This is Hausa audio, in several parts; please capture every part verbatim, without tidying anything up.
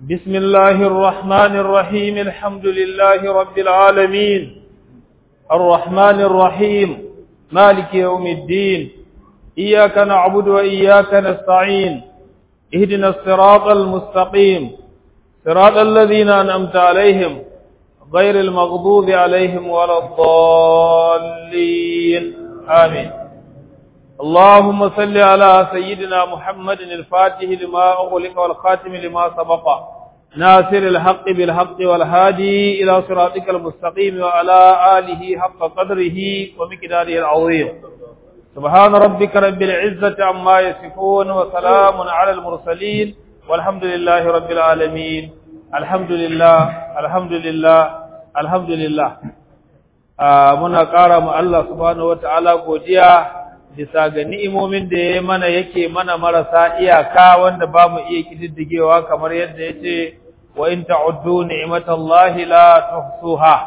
بسم الله الرحمن الرحيم الحمد لله رب العالمين الرحمن الرحيم مالك يوم الدين إياك نعبد وإياك نستعين اهدنا الصراط المستقيم صراط الذين أنعمت عليهم غير المغضوب عليهم ولا الضالين آمين. اللهم صل على سيدنا محمد الفاتح لما أغلق والخاتم لما سبق ناصر الحق بالحق والهادي إلى صراطك المستقيم وعلى آله حق قدره ومقداره العظيم. سبحان ربك رب العزة عما يصفون وسلام على المرسلين والحمد لله رب العالمين. الحمد لله الحمد لله الحمد لله. muna ƙara mu Allah subhanahu wataala godiya bisa ga ni'imomin da ya mana yake mana marasa iyaka wanda ba mu iya kididdigewa kamar yadda yace wa in ta'uddu ni'matallahi la tuhsuha.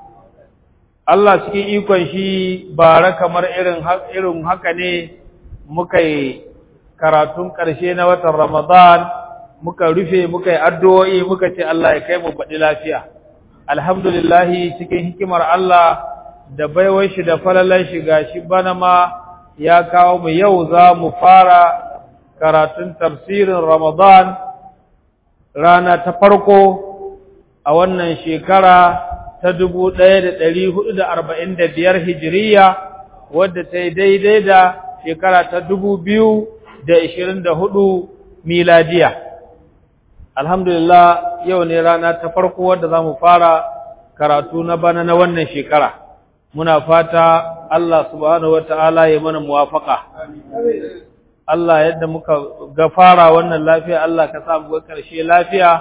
Allah cikin ikon shi bara kamar irin irin haka ne muka yi karatun ƙarshe na watan Ramadan, muka rufe muka yi addu'o'i muka ce Allah ya kai mu baɗi lafiya. Alhamdulillah cikin hikimar Allah da baiwar shi da falalan shi gashi bana ma ya kawo mu yau za mu fara karatun tafsirin Ramadan rana ta farko a wannan shekara ta dubu ɗaya da ɗari hudu da arba'in da biyar hijiriya wadda ta yi daidai da shekara ta dubu biyu da ishirin da hudu miladiya. Alhamdulillah yau ne rana ta farko wadda za mu fara karatu na bana na wannan shekara. Muna fata Allah subhanahu wata'ala ya mana muwafaka. Allah yadda muka ga fara wannan lafiya Allah ka sa mu ga ƙarshe lafiya.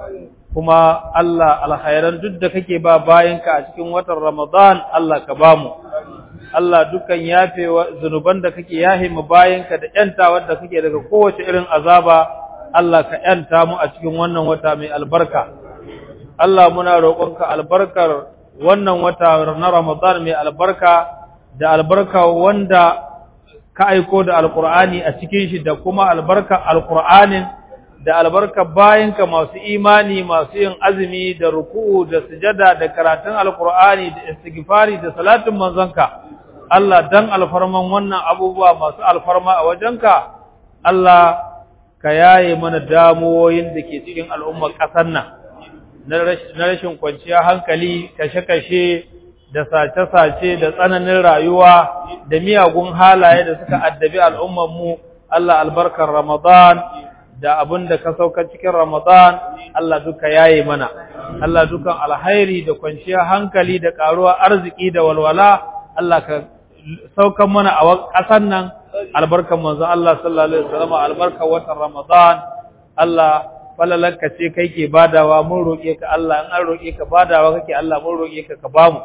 Kuma Allah alkhairan duk da kake ba bayanka a cikin watan Ramadan Allah ka ba mu. Allah dukkan yafe zunuban da kake yahe mu bayanka da ƴanta wanda kake daga kowace irin azaba Allah ka ƴanta mu a cikin wannan wata mai albarka. Allah muna roƙonka albarkar wannan wata na Ramadan mai albarka da albarka wanda ka aiko da Alƙur'ani a cikin shi da kuma albarka Alƙur'anin da albarka bayinka masu imani masu yin azumi da ruku'u da sujada da karatun Alƙur'ani da istighfari da salatin manzonka Allah dan alfarman wannan abubuwa masu alfarma a wajenka Allah ka yaye mana damuwoyin da ke cikin al'ummar ƙasar nan na rashin kwanciyar hankali, kashe-kashe, da sace-sace, da tsananin rayuwa, da miyagun halaye da suka addabi al'ummarmu, Allah albarkar Ramadan, da abin da ka sauka cikin Ramadan, Allah duka yaye mana. Allah dukan alhairi da kwanciyar hankali da ƙaruwa arziki da walwala, Allah ka saukan mana a ƙasan nan, albarkar manzon Allah sallallahu Alaihi wasallam, albarkar watan Ramadan, Allah falalanka ce kai ke badawa mun roƙe ka Allah in an roƙe ka badawa kake Allah mun roƙe ka ka bamu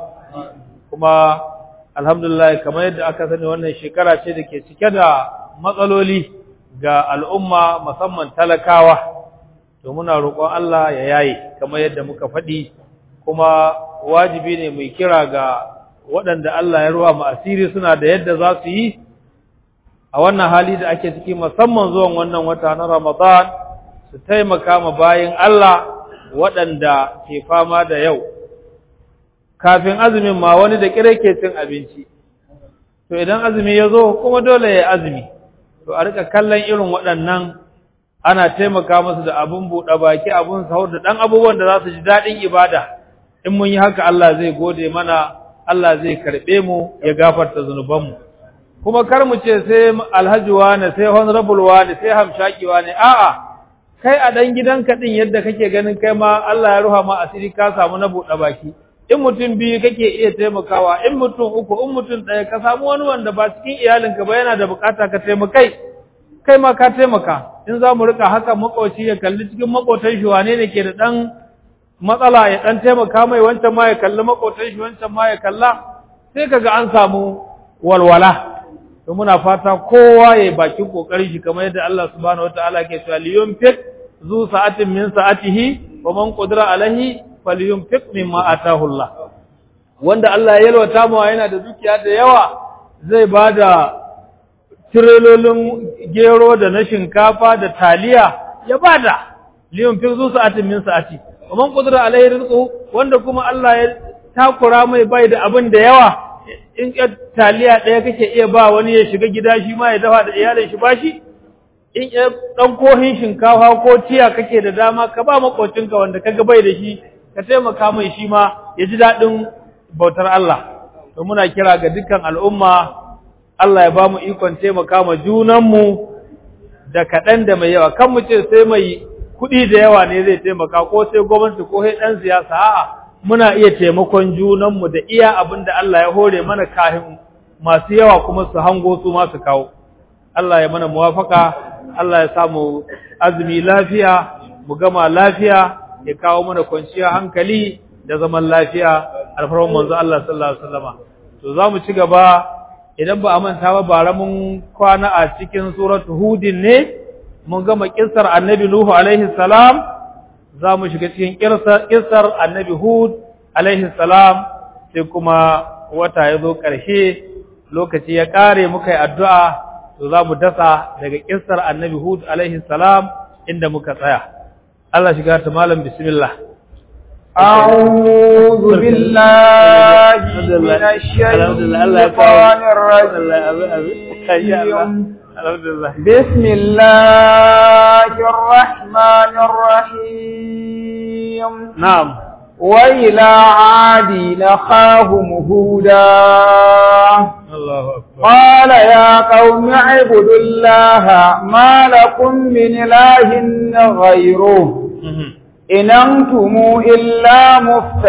kuma alhamdulillah kamar yadda aka sani wannan shekara ce da ke cike da matsaloli ga al'umma musamman talakawa to muna roƙon Allah ya yaye kamar yadda muka faɗi kuma wajibi ne mu kira ga waɗanda Allah ya ruwa mu asiri suna da yadda za su yi a wannan hali da ake ciki musamman zuwan wannan wata na Ramadan su taimaka ma bayin Allah waɗanda ke fama da yau. Kafin azumin ma wani da kire ke cin abinci. To idan azumi ya zo kuma dole ya azumi. To a rika kallon irin waɗannan ana taimaka musu da abun buɗe baki, abun sahur da ɗan abubuwan da za su ji daɗin ibada. In mun yi haka Allah zai gode mana, Allah zai karɓe mu ya gafarta zunubanmu. Kuma kar mu ce sai alhaji wane, sai honorable wane, sai hamshaki wane, a'a. Kai a ɗan gidanka ɗin yadda kake ganin kai ma Allah ya ruha ma asiri ka samu na buɗe baki. In mutum biyu kake iya taimakawa, in mutum uku, in mutum ɗaya ka samu wani wanda ba cikin iyalinka ba yana da bukata ka taimakai, kai ma ka taimaka. In za mu rika haka makoci ya kalli cikin makotan shi wane ne ke da ɗan matsala ya ɗan taimaka mai wancan ma ya kalli makotan shi wancan ma ya kalla, sai kaga an samu walwala. To muna fata kowa ya bakin kokarin shi kamar yadda Allah subhanahu wataala ke cewa liyunfiq zu sa'atin min sa'atihi wa man qadara alaihi falyunfiq mimma ataahu Allah. Wanda Allah ya yalwata mu yana da dukiya da yawa zai bada tirelolin gero da na shinkafa da taliya ya bada liyon fi zu sa'atin min sa'ati wa man qadara alaihi rizqu wanda kuma Allah ya takura mai bai da abin da yawa in ka taliya daya kake iya ba wani ya shiga gida shi ma ya dafa da iyalin shi bashi in ya dan kohin shinkafa ko tiya kake da dama ka ba makocinka wanda kaga bai da shi ka taimaka mai shi ma ya ji dadin bautar Allah to muna kira ga dukkan al'umma Allah ya ba mu ikon taimaka ma junanmu da kaɗan da mai yawa kan mu ce sai mai kuɗi da yawa ne zai taimaka ko sai gwamnati ko sai ɗan siyasa a'a muna iya taimakon junanmu da iya abin da Allah ya hore mana kahin masu yawa kuma su hango su ma su kawo Allah ya mana muwafaka Allah ya samu azumi lafiya mu gama lafiya ya kawo mana kwanciyar hankali da zaman lafiya alfarman manzo Allah sallallahu alaihi wasallama to zamu ci gaba idan ba a manta ba bara mun kwana a cikin suratul hudin ne mun gama kissar annabi nuhu alaihi salam zamu shiga cikin kissar annabi hud alaihi salam sai kuma wata ya zo ƙarshe lokaci ya kare muka yi addu'a to zamu dasa daga kissar annabi hud alaihi salam inda muka tsaya Allah shiga ta malam bismillah أعوذ بالله من الشيطان الرجيم بسم الله الرحمن الرحيم نعم وإلى عاد أخاهم هودا الله أكبر قال يا قوم اعبدوا الله ما لكم من إله غيره إن أنتم إلا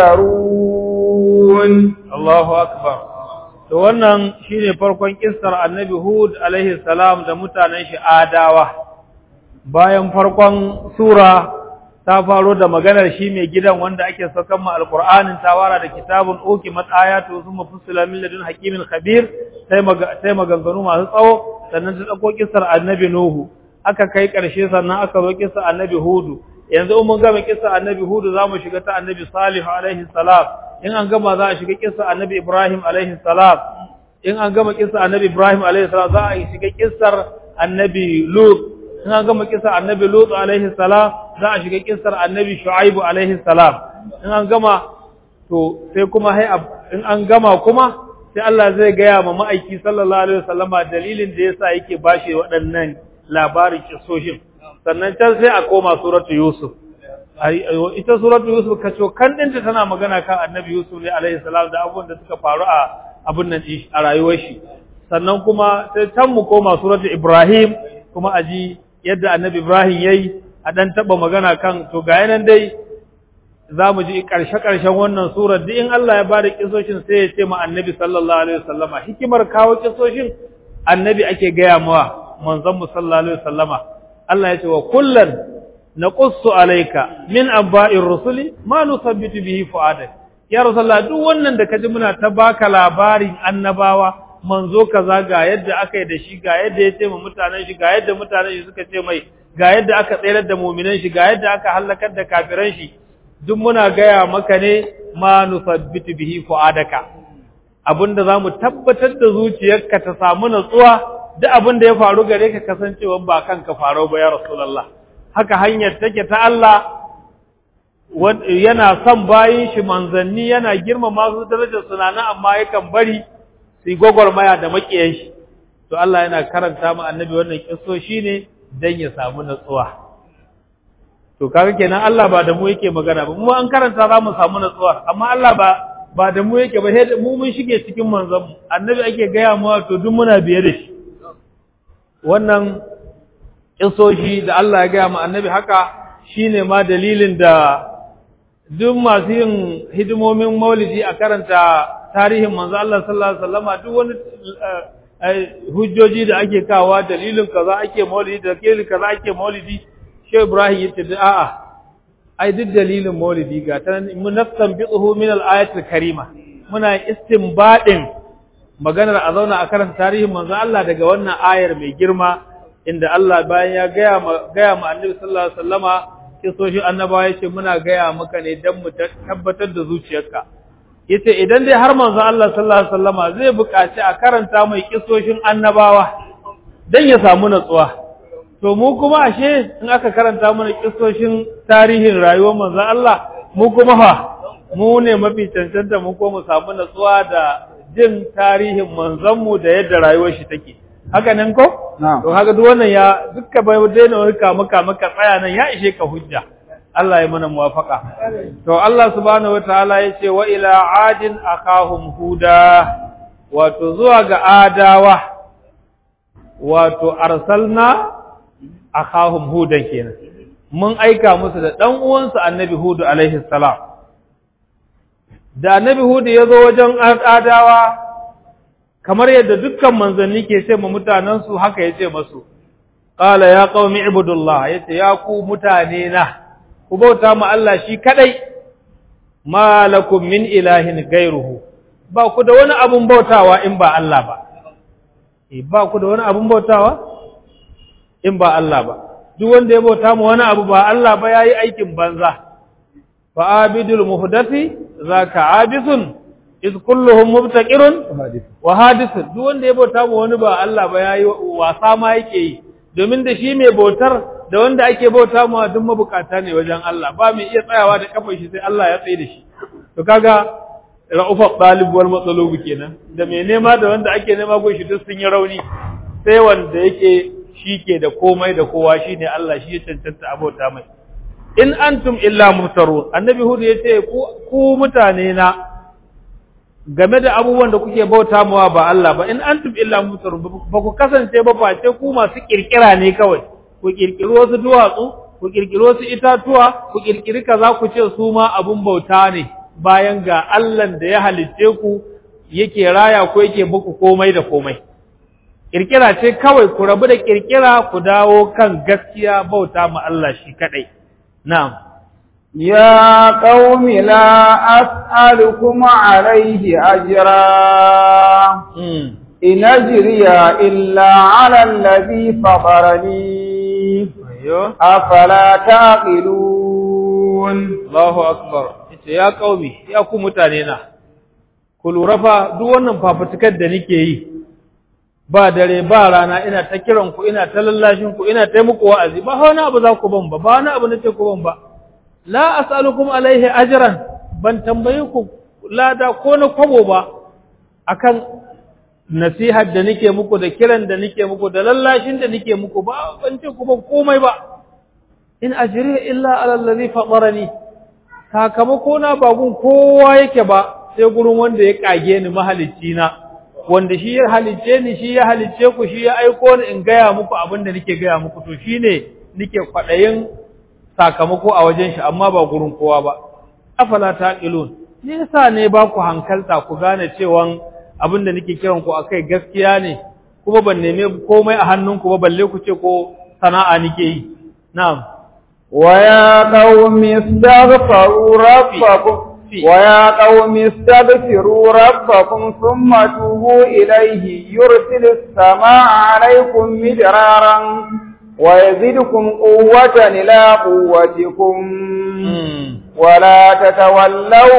مفترون الله أكبر to wannan shine farkon kissar annabi Hud alaihi salam da mutanen shi Adawa bayan farkon sura ta faro da maganar shi mai gidan wanda ake saukan mu alqur'anin tawara da kitabun ukimat ayatu thumma fussila min ladun hakimin khabir sai sai maganganu masu tsawo sannan ta dauko kissar annabi Nuhu aka kai karshe sannan aka zo kissar annabi Hud yanzu mun gama kissa annabi Hud zamu shiga ta annabi Salih alaihi salam in an gama za a shiga kissa annabi Ibrahim alaihi salam in an gama kissa annabi Ibrahim alaihi salam za a shiga kissar annabi Lut in an gama kissa annabi Lut alaihi salam za a shiga kissar annabi Shu'aib alaihi salam in an gama to sai kuma hai in an gama kuma sai Allah zai ga ya ma ma'aiki sallallahu alaihi wasallama dalilin da yasa yake bashi waɗannan labarin kissoshin sannan can sai a koma suratu Yusuf ita suratu Yusuf kaco kan dinta tana magana kan Annabi Yusuf ne alaihi salam da abubuwan da suka faru a abun nan a rayuwar shi sannan kuma sai can mu koma suratu Ibrahim kuma aji yadda Annabi Ibrahim yayi a dan taba magana kan to ga yanan dai zamu ji karshe karshen wannan surar duk in Allah ya bada kisoshin sai ya ce ma Annabi sallallahu alaihi wasallama hikimar kawo kisoshin Annabi ake gaya mawa manzon mu sallallahu alaihi wasallama Allah ya ce wa kullan naqussu alayka min amba'ir rusuli ma nusabbitu bihi fu'adak ya rasulullah duk wannan da kaji muna ta baka labarin annabawa manzo kaza ga yadda aka yi da shi ga yadda ya ce mu mutanen shi ga yadda mutanen shi suka ce mai ga yadda aka tsayar da mu'minan shi ga yadda aka halakar da kafiran shi duk muna gaya maka ne ma nusabbitu bihi fu'adaka abinda zamu tabbatar da zuciyarka ta samu natsuwa duk abin da ya faru gare ka kasancewa ba kanka faru ba ya Rasulullah haka hanyar take ta Allah yana son bayin shi manzanni yana girmama su darajar sunana amma yakan bari su gogormaya da makiyan shi to Allah yana karanta mu annabi wannan kisso shine dan ya samu natsuwa to kaga kenan Allah ba da mu yake magana ba mu an karanta za mu samu natsuwa amma Allah ba ba da mu yake ba sai mu mun shige cikin manzon mu annabi ake gaya mu to duk muna biye da shi wannan kisoshi da Allah ya gaya ma annabi haka shine ma dalilin da duk masu yin hidimomin maulidi a karanta tarihin manzo Allah sallallahu alaihi wasallama duk wani hujjoji da ake kawa dalilin kaza ake maulidi da dalilin kaza ake maulidi Sheikh Ibrahim yace da a'a ai duk dalilin maulidi ga ta munafsan bi'uhu min al-ayat al-karima muna istinbadin maganar a zauna a karanta tarihin manzo Allah daga wannan ayar mai girma inda Allah bayan ya gaya ma gaya ma Annabi sallallahu alaihi wasallama kisoshin annabawa yace muna gaya maka ne dan mu tabbatar da zuciyarka yace idan dai har manzo Allah sallallahu alaihi wasallama zai buƙaci a karanta mai kisoshin annabawa dan ya samu natsuwa to mu kuma ashe in aka karanta mana kissoshin tarihin rayuwar manzon Allah mu kuma fa mu ne mafi cancanta mu ko mu samu natsuwa da jin tarihin manzon mu da yadda rayuwar shi take haka nan ko to haka duk wannan ya dukkan bai daina wani kama kama ka tsaya nan ya ishe ka hujja Allah ya mana muwafaka to Allah subhanahu wataala yace wa ila adin akahum huda wato zuwa ga adawa wato arsalna akahum hudan kenan mun aika musu da dan uwansu annabi hudu alaihi salam da annabi hudu yazo wajen adawa kamar yadda dukkan manzanni ke ce ma mutanen su haka yace masu qala ya qaumi ibudullah yace ya ku mutane na ku bauta ma Allah shi kadai malakum min ilahin gairuhu ba ku da wani abun bautawa in ba Allah ba eh ba ku da wani abun bautawa in ba Allah ba duk wanda ya bauta ma wani abu ba Allah ba yayi aikin banza fa abidul muhdathi zaka abisun iz kulluhum mubtaqirun wa hadithun duk wanda ya bauta ma wani ba Allah ba yayi wasa ma yake yi domin da shi mai bautar da wanda ake bauta ma duk mabukata ne wajen Allah ba mai iya tsayawa da kafar shi sai Allah ya tsaye da shi to kaga ra'ufa talib wal matlub kenan da mai nema da wanda ake nema gun shi duk sun yi rauni sai wanda yake shike da komai da kowa shine Allah shi ya cancanta abota mai in antum illa muftarun annabi hudu yace ku ku mutane na game da abubuwan da kuke bauta mawa ba Allah ba in antum illa muftarun ba ku kasance ba face ku masu kirkira ne kawai ku kirkiri wasu duwatsu ku kirkiri wasu itatuwa ku kirkiri kaza ku ce su ma abun bauta ne bayan ga Allah da ya halicce ku yake raya ko yake muku komai da komai kirkira ce kawai ku rabu da kirkira ku dawo kan gaskiya bauta ma Allah shi kadai na'am ya qaumi la as'alukum alayhi ajra in ajriya illa 'ala alladhi fatarani ayyo afala taqilun Allahu akbar ya qaumi ya ku mutane na ku lura fa duk wannan fafutukar da nake yi ba dare ba rana ina ta kiran ku ina ta lallashin ku ina ta muku wa'azi ba wani abu za ku ban ba ba wani abu nace ku ban ba la as'alukum alaihi ajran ban tambaye ku lada ko na kwabo ba akan nasihar da nake muku da kiran da nake muku da lallashin da nake muku ba ban ce ku ban komai ba in ajri illa ala allazi fatarani sakamako na ba gun kowa yake ba sai gurin wanda ya kage ni mahalicci na wanda shi ya halicce ni shi ya halicce ku shi ya aiko ni in gaya muku abin da nake gaya muku to shine nake kwadayin sakamako a wajen shi amma ba gurin kowa ba afala taqilun ne yasa ne ba ku hankalta ku gane cewa abin da nake kiran ku akai gaskiya ne kuma ban neme komai a hannunku ba balle ku ce ko sana'a nake yi na'am wa ya qaumi astaghfiru rabbakum ويا قوم استغفروا ربكم ثم توبوا إليه يرسل السماء عليكم مدرارا ويزدكم قوة إلى قوتكم ولا تتولوا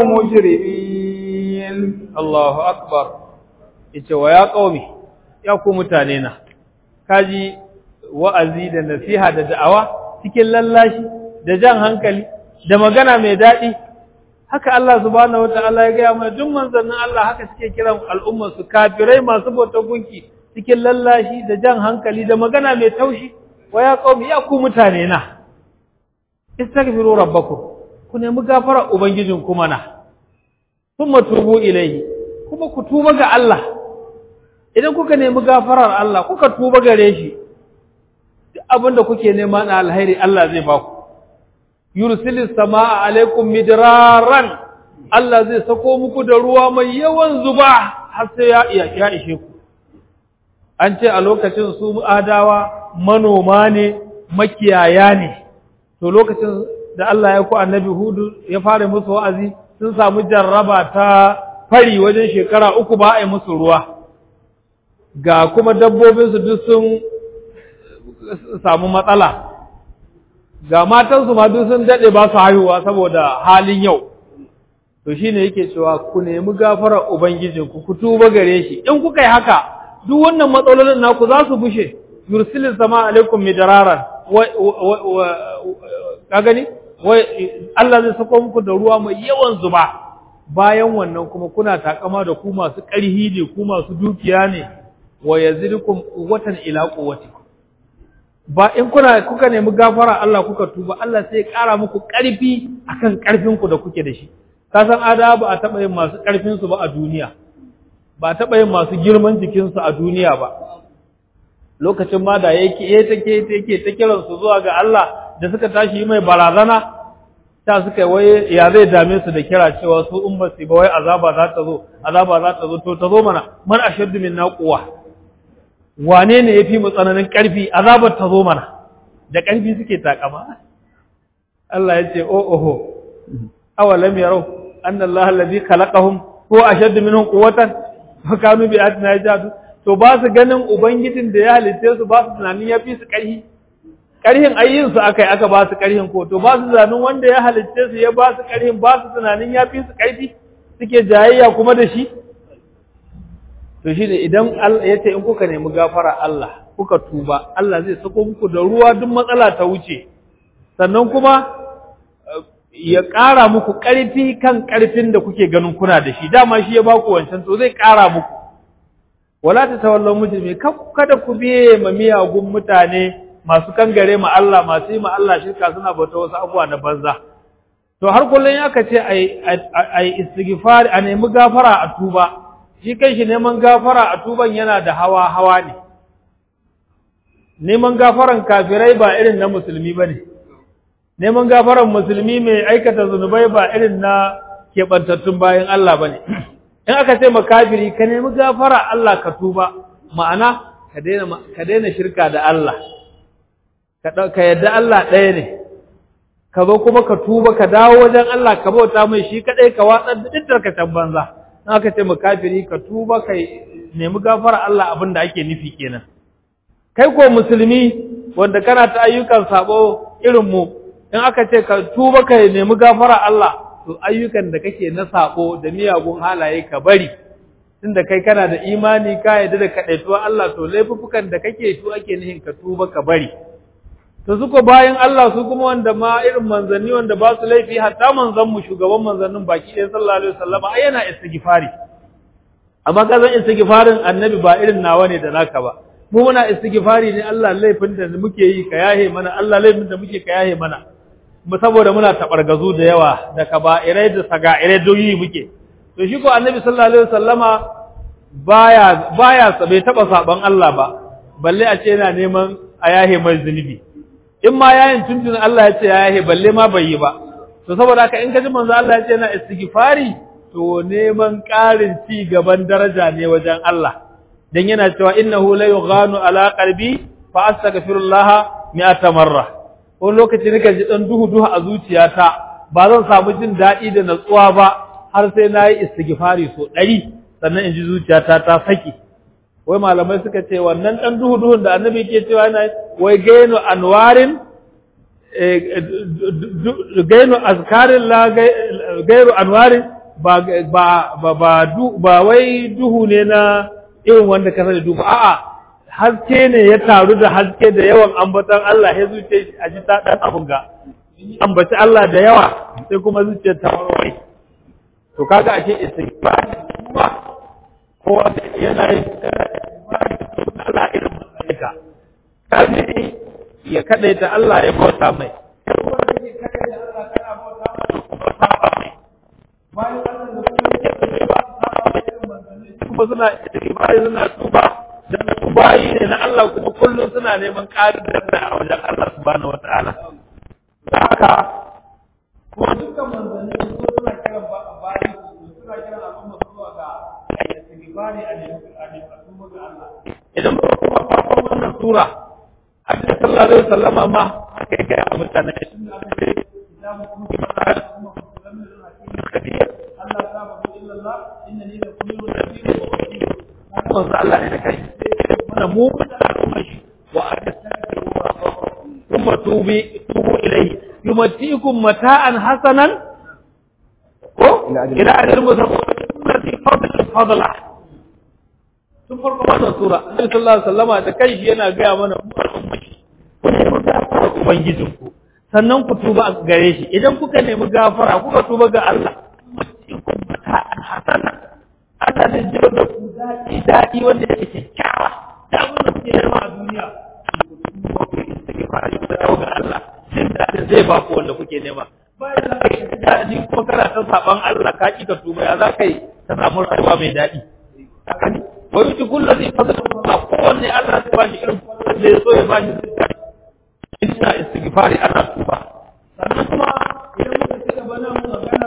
مجرمين الله أكبر ويا قومي يا قوم متانينا kaji wa'azi da nasiha da da'awa cikin lallashi da jan hankali da magana mai daɗi haka Allah subhanahu wataala ya gaya mana duk manzannin Allah haka suke kiran al'ummar su kafirai masu bautar gunki cikin lallashi da jan hankali da magana mai taushi wa ya qaumi ya ku mutane na istaghfiru rabbakum ku nemi gafara ubangijin ku mana thumma tubu ilayhi kuma ku tuba ga Allah idan kuka nemi gafarar Allah kuka tuba gare shi duk abinda kuke nema na alheri Allah zai ba ku yursilis samaa alaikum midraran Allah zai sako muku da ruwa mai yawan zuba har sai ya ya ishe ku an ce a lokacin su adawa manoma ne makiyaya ne to lokacin da Allah ya ku annabi hudu ya fara musu wa'azi sun samu jarraba ta fari wajen shekara uku ba a yi musu ruwa ga kuma dabbobin su duk sun samu matsala ga matansu ma duk sun dade ba su haihuwa saboda halin yau to shine yake cewa ku nemi gafarar ubangijinku ku tuba gare shi in kuka yi haka duk wannan matsalolin naku za su bushe yursilis sama alaikum midraran wa ka gani wai Allah zai sako muku da ruwa mai yawan zuba bayan wannan kuma kuna takama da ku masu ƙarhi ne ku masu dukiya ne wa yazidukum quwwatan ila quwwatikum ba in kuna kuka nemi gafara Allah kuka tuba Allah sai ya ƙara muku ƙarfi akan ƙarfin ku da kuke da shi ka san adabu a taɓa yin masu ƙarfin su ba a duniya ba taɓa yin masu girman jikin su a duniya ba lokacin ma da yake eh take take ta kiran su zuwa ga Allah da suka tashi mai barazana ta suka wai ya zai dame su da kira cewa su in ba su ba wai azaba za ta zo azaba za ta zo to ta zo mana man ashaddu minna quwwa wane ne yafi mu tsananin karfi azabar ta zo mana da karfi suke takama Allah ya ce oh oho awalam yarau anna Allah alladhi khalaqahum huwa ashaddu minhum quwwatan fa kanu bi ayatina yajadu to ba su ganin ubangijin da ya halitte su ba su tunanin yafi su karfi ƙarhin ayyinsu aka yi aka ba su ƙarhin ko to ba su tunanin wanda ya halitte su ya ba su ƙarhin ba su tunanin ya fi su ƙarfi suke jayayya kuma da shi to shi ne idan Allah ya ce in kuka nemi gafara Allah kuka tuba Allah zai sako muku da ruwa duk matsala ta wuce sannan kuma ya ƙara muku ƙarfi kan ƙarfin da kuke ganin kuna da shi dama shi ya ba ku wancan to zai ƙara muku wala ta tawallau mujrimi kada ku biye ma miyagun mutane masu kangare ma Allah masu yi ma Allah shirka suna bauta wasu abubuwa na banza to har kullun aka ce ai ai istighfar a nemi gafara a tuba shi kanshi neman gafara a tuban yana da hawa hawa ne neman gafaran kafirai ba irin na musulmi bane neman gafaran musulmi mai aikata zunubai ba irin na kebantattun bayan Allah bane in aka ce ma kafiri ka nemi gafara Allah ka tuba ma'ana ka daina ka daina shirka da Allah ka yadda Allah ɗaya ne ka zo kuma ka tuba ka dawo wajen Allah ka bauta mai shi kaɗai ka watsar da duk tarkacen banza in aka ce makafiri ka tuba ka nemi gafara Allah abin da ake nufi kenan kai ko musulmi wanda kana ta ayyukan sabo irin mu in aka ce ka tuba ka nemi gafara Allah to ayyukan da kake na sabo da miyagun halaye ka bari tunda kai kana da imani ka yadda da kaɗaituwa Allah to laifukan da kake su ake nihin ka tuba ka bari to suko bayan Allah su kuma wanda ma irin manzanni wanda ba su laifi hatta manzon mu shugaban manzannin baki ɗaya sallallahu alaihi wasallam ai yana istighfari amma kazan istighfarin annabi ba irin nawa ne da naka ba mu muna istighfari ne Allah laifin da muke yi ka yahe mana Allah laifin da muke ka yahe mana mu saboda muna tabargazu da yawa da kaba'irai da saga'irai doyi muke to shi ko annabi sallallahu alaihi wasallama baya baya bai taba saban Allah ba balle a ce yana neman a yahe mai zunubi in ma yayin tuntun Allah ya ce ya yahe balle ma bai yi ba to saboda haka in ka ji manzo Allah ya ce yana istighfari to neman ƙarin ci gaban daraja ne wajen Allah dan yana cewa innahu la yughanu ala qalbi fa astaghfirullah mi'ata marra wani lokaci nika ji dan duhu duhu a zuciyata ba zan samu jin daɗi da natsuwa ba har sai nayi istighfari so ɗari sannan in ji zuciyata ta saki wai malamai suka ce wannan dan duhu duhun da annabi yake cewa yana wai gainu anwarin gainu azkarin la gairu anwarin ba ba ba ba wai duhu ne na irin wanda ka sani duhu a'a haske ne ya taru da haske da yawan ambatan Allah ya zuce a ji ta dan abun ga ambaci Allah da yawa sai kuma zuciyar ta warware to kaga ake istighfar kuma kowa yana yin Allah irin malaka kaji ya kadaita Allah ya bauta mai kuma suna istighfar suna tuba dan bayi ne na Allah kuma kullum suna neman ƙarin da a wajen Allah subhanahu wataala haka ko dukkan manzanni su suna kiran bayi suna kiran al'umma zuwa ga istighfari a ne a ne tuba ga Allah idan ba kuma farkon wannan sura Annabi sallallahu alaihi wasallam ma aka ga mutane Allah ta illa Allah innani lakum nadhirun wa bashir manzo Allah ne kai mana mu wa atastaghfiru rabbakum thumma tubu tubu ilayhi yumatikum mata'an hasanan ko ila ajrin musamman fadla fadla tun farko wannan sura Annabi sallallahu alaihi wasallama da kanshi yana ga mana ku nemi gafara ubangijinku sannan ku tuba gare shi idan kuka nemi gafara kuka tuba ga Allah hasana Allah zai jiro da ku daɗi daɗi wanda yake kyakkyawa da abin da kuke nema a duniya ku tuba ga Allah sai da zai ba ku wanda kuke nema bayan da kake daɗi kuma kana ta saban Allah ka ki ka tuba ya za ka yi ka samu rayuwa mai daɗi wani cikin da zai fasa a kowanne Allah ta ba shi irin da ya so ya ba shi zai ina istighfari ana tuba sannan kuma idan muka ci gaba nan mu magana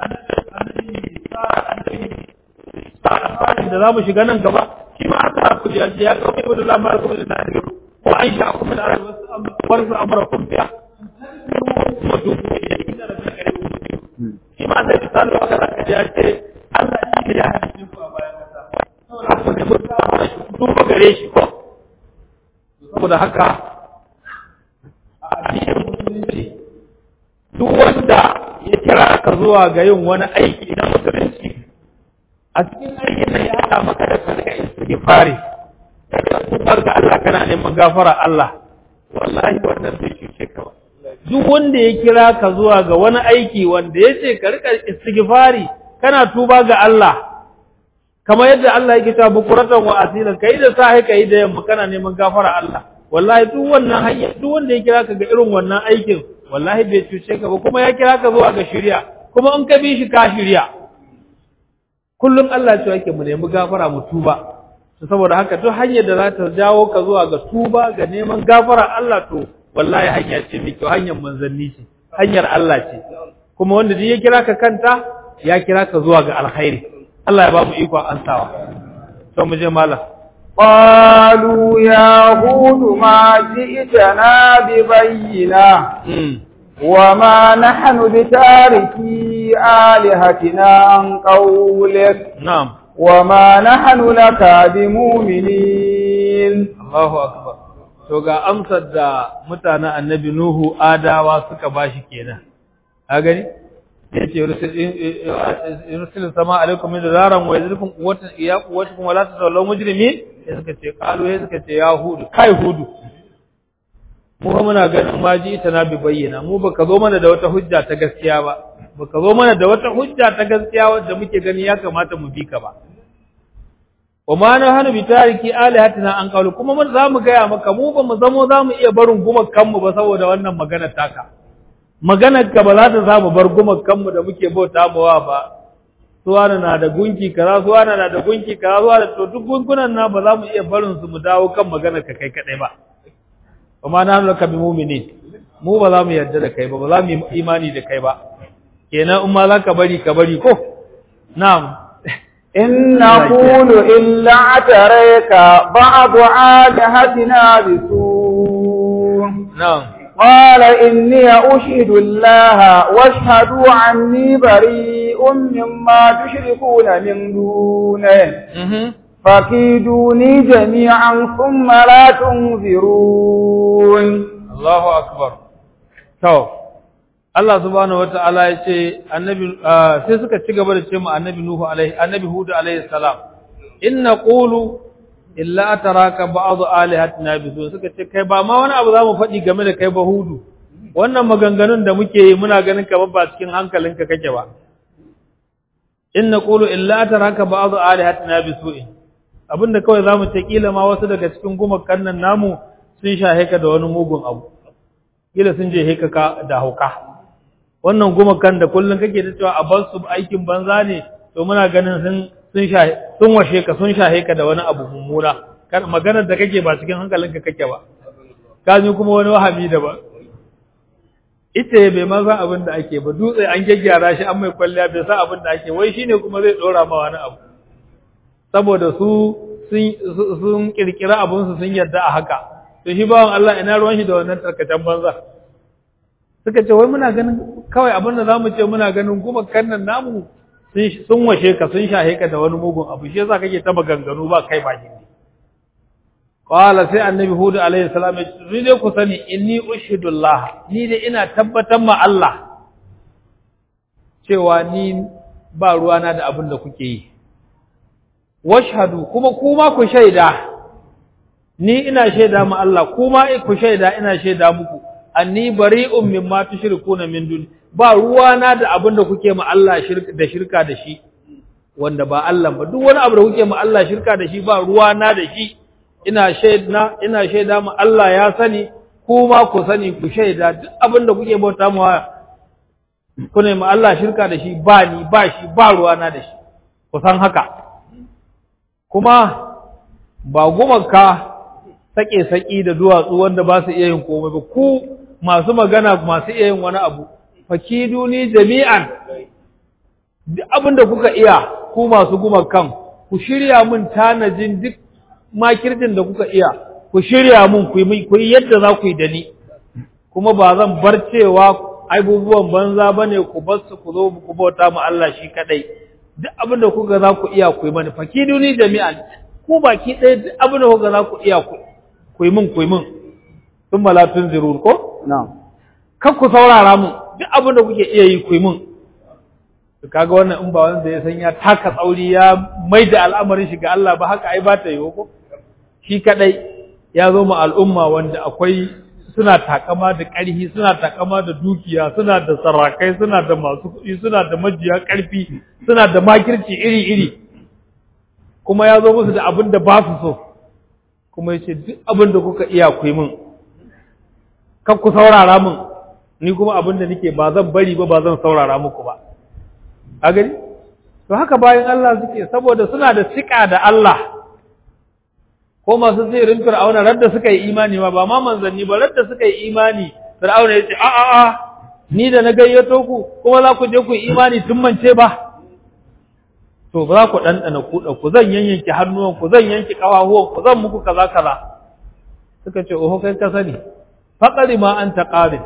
annabi da za mu shiga nan gaba shi ma aka ku ji ya ga kai da lamar ku da nan ko an sha kuma da wasu amara kun biya shi ma da tsalo aka ka ji ce Allah shi ya hadin ku a bayan kasa saboda ku da mutum gare shi ko saboda haka duk wanda ya kira ka zuwa ga yin wani aiki na musulunci a cikin aikin da ya haɗa maka da sadaka istighfari daga tubar ga Allah kana neman gafara Allah wallahi wannan zai cuce ka ba duk wanda ya kira ka zuwa ga wani aiki wanda ya ce ka rika istighfari kana tuba ga Allah kamar yadda Allah yake ta bukuratan wa asilan kai da sahi kai da yamma kana neman gafara Allah wallahi duk wannan hanya duk wanda ya kira ka ga irin wannan aikin wallahi bai cuce ka ba kuma ya kira ka zuwa ga shari'a kuma in ka bi shi ka shari'a kullum Allah ya ce yake mu nemi gafara mu tuba to saboda haka duk hanyar da za ta jawo ka zuwa ga tuba ga neman gafara Allah to wallahi hanya ce mai kyau hanyar manzanni ce hanyar Allah ce kuma wanda duk ya kira ka kanta ya kira ka zuwa ga alkhairi Allah ya ba mu iko ansawa to mu je malam قالوا يا هود ما جئتنا ببينة وما نحن بتاركي آلهتنا عن قولك نعم وما نحن لك بمؤمنين الله أكبر to ga amsar da mutanen annabi Nuhu adawa suka bashi kenan a gani yace yursil sama alaikum min zaran wa yazrikum quwwatan iya quwwatukum wala tasallaw mujrimin sai suka ce qalu sai suka ce ya hudu kai hudu mu ba muna ganin maji ita na bi bayyana mu baka zo mana da wata hujja ta gaskiya ba baka zo mana da wata hujja ta gaskiya wanda muke gani ya kamata mu bi ka ba wa ma na hanu bi tariki alihatina an qalu kuma mun zamu ga ya maka mu ba mu zamo zamu iya barin gumakan mu ba saboda wannan magana taka maganar ka ba za ta samu bar gumakan mu da muke bauta mawa ba suwana na da gunki kaza suwana na da gunki kaza suwana to duk gungunan na ba za mu iya barin su mu dawo kan maganar ka kai kadai ba kuma na nuna ka bi mu'mini mu ba za mu yarda da kai ba ba za mu yi imani da kai ba kenan in ma za ka bari ka bari ko na'am in naqulu illa ataraka ba'd alihatina bisu na'am قال إني أشهد الله واشهدوا عني بريء مما تشركون من دونه فكيدوني جميعا ثم لا تنظرون الله أكبر تو الله سبحانه وتعالى يقول النبي sai suka ci gaba da cewa annabi Nuhu alaihi annabi Hud alaihi salam in naqulu illa ataraka ba'd alihatina bisu suka ce kai ba ma wani abu zamu faɗi game da kai ba Hudu wannan maganganun da muke yi muna ganin ka ba cikin hankalinka kake ba in naqulu illa ataraka ba'd alihatina bisu abinda kawai zamu ce kila ma wasu daga cikin gumakan nan namu sun shahe ka da wani mugun abu kila sun je heka ka da hauka wannan gumakan da kullun kake da cewa a bar su aikin banza ne to muna ganin sun sun shahe sun washe ka sun shahe ka da wani abu mummuna kan maganar da kake ba cikin hankalinka kake ba kaji kuma wani wahami da ba ita bai ma san abin da ake ba dutse an gyaggyara shi an mai kwalliya bai san abin da ake wai shine kuma zai dora ma wani abu saboda su sun sun kirkira abun su sun yarda a haka to shi bawon Allah ina ruwan shi da wannan tarkacen banza suka ce wai muna ganin kawai abin da zamu ce muna ganin kuma kannan namu sun washe ka sun shahe ka da wani mugun abu shi yasa kake ta maganganu ba kai ba gindi qala sai annabi hud alaihi salam ya ce ni dai ku sani inni ushhidullah ni dai ina tabbatar ma Allah cewa ni ba ruwana da abin da kuke yi washhadu kuma kuma ku shaida ni ina shaida ma Allah kuma ku shaida ina shaida muku anni bari'un mimma tushrikuna min dun ba ruwa na da abin da kuke ma Allah shirka da shirka da shi wanda ba Allah ba duk wani abu da kuke ma Allah shirka da shi ba ruwa na da shi ina shaida ina shaida ma Allah ya sani kuma ku sani ku shaida duk abin da kuke bauta ma kuna ma Allah shirka da shi ba ni ba shi ba ruwa na da shi ku san haka kuma ba gumanka sake-saki da duwatsu wanda ba su iya yin komai ba ku masu magana masu iya yin wani abu fakiduni jami'an duk abin da kuka iya ku masu gumakan ku shirya mun tanajin duk makirjin da kuka iya ku shirya mun ku yi yadda za ku yi da ni kuma ba zan bar cewa abubuwan banza bane ku bar su ku zo ku bauta mu Allah shi kadai duk abin da kuka za ku iya ku yi mani fakiduni jami'an ku baki ɗaya duk abin da kuka za ku iya ku ku yi min ku yi min sun malatun zirur ko na'am kan ku saurara mun duk abin da kuke iya yi ku yi min kaga wannan in ba wanda ya san ya taka tsauri ya maida al'amarin shi ga Allah ba haka ai ba ta yi ko shi kadai ya zo ma al'umma wanda akwai suna takama da ƙarfi suna takama da dukiya suna da sarakai suna da masu kuɗi suna da majiya ƙarfi suna da makirci iri-iri kuma ya zo musu da abin da ba su so kuma ya ce duk abin da kuka iya ku yi min kan ku saurara min ni kuma abin da nake ba zan bari ba ba zan saurara muku ba a gani to haka bayan Allah suke saboda suna da sika da Allah ko masu tsirin fir'auna radda suka yi imani ma ba ma manzanni ba radda suka yi imani fir'auna ya ce a a a ni da na gayyato ku kuma za ku je ku yi imani tun mance ba to ba za ku ɗanɗana kuɗa ku zan yanyanki hannuwan ku zan yanki ƙawahuwan ku zan muku kaza kaza suka ce oho kai ka sani faqari ma anta qarin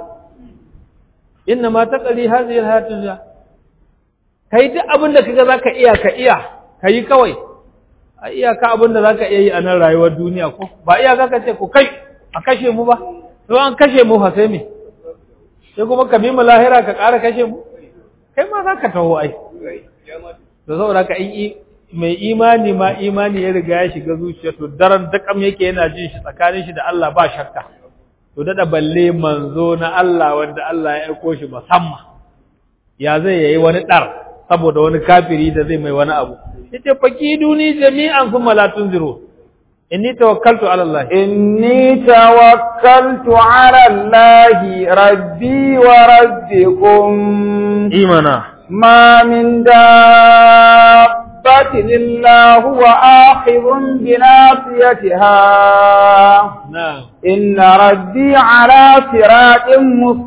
inna ma taqali hadhihi alhayatu dunya kai duk abin da kaga zaka iya ka iya kai kawai a iyaka abin da zaka iya yi a nan rayuwar duniya ko ba iyaka ka ce ku kai a kashe mu ba to an kashe mu fa sai me sai kuma ka bi mu lahira ka ƙara kashe mu kai ma zaka taho ai to saboda ka in mai imani ma imani ya riga ya shiga zuciya to daren dakam yake yana jin shi tsakanin shi da Allah ba shakka to dada balle manzo na Allah wanda Allah ya aiko shi musamman ya zai yayi wani dar saboda wani kafiri da zai mai wani abu yace fakiduni jami'an thumma la tunziru inni tawakkaltu ala Allah inni tawakkaltu ala Allah rabbi wa rabbikum imana ma min dabbatin illa huwa akhidhun bi nasiyatiha na'am inna rabbi ala siratin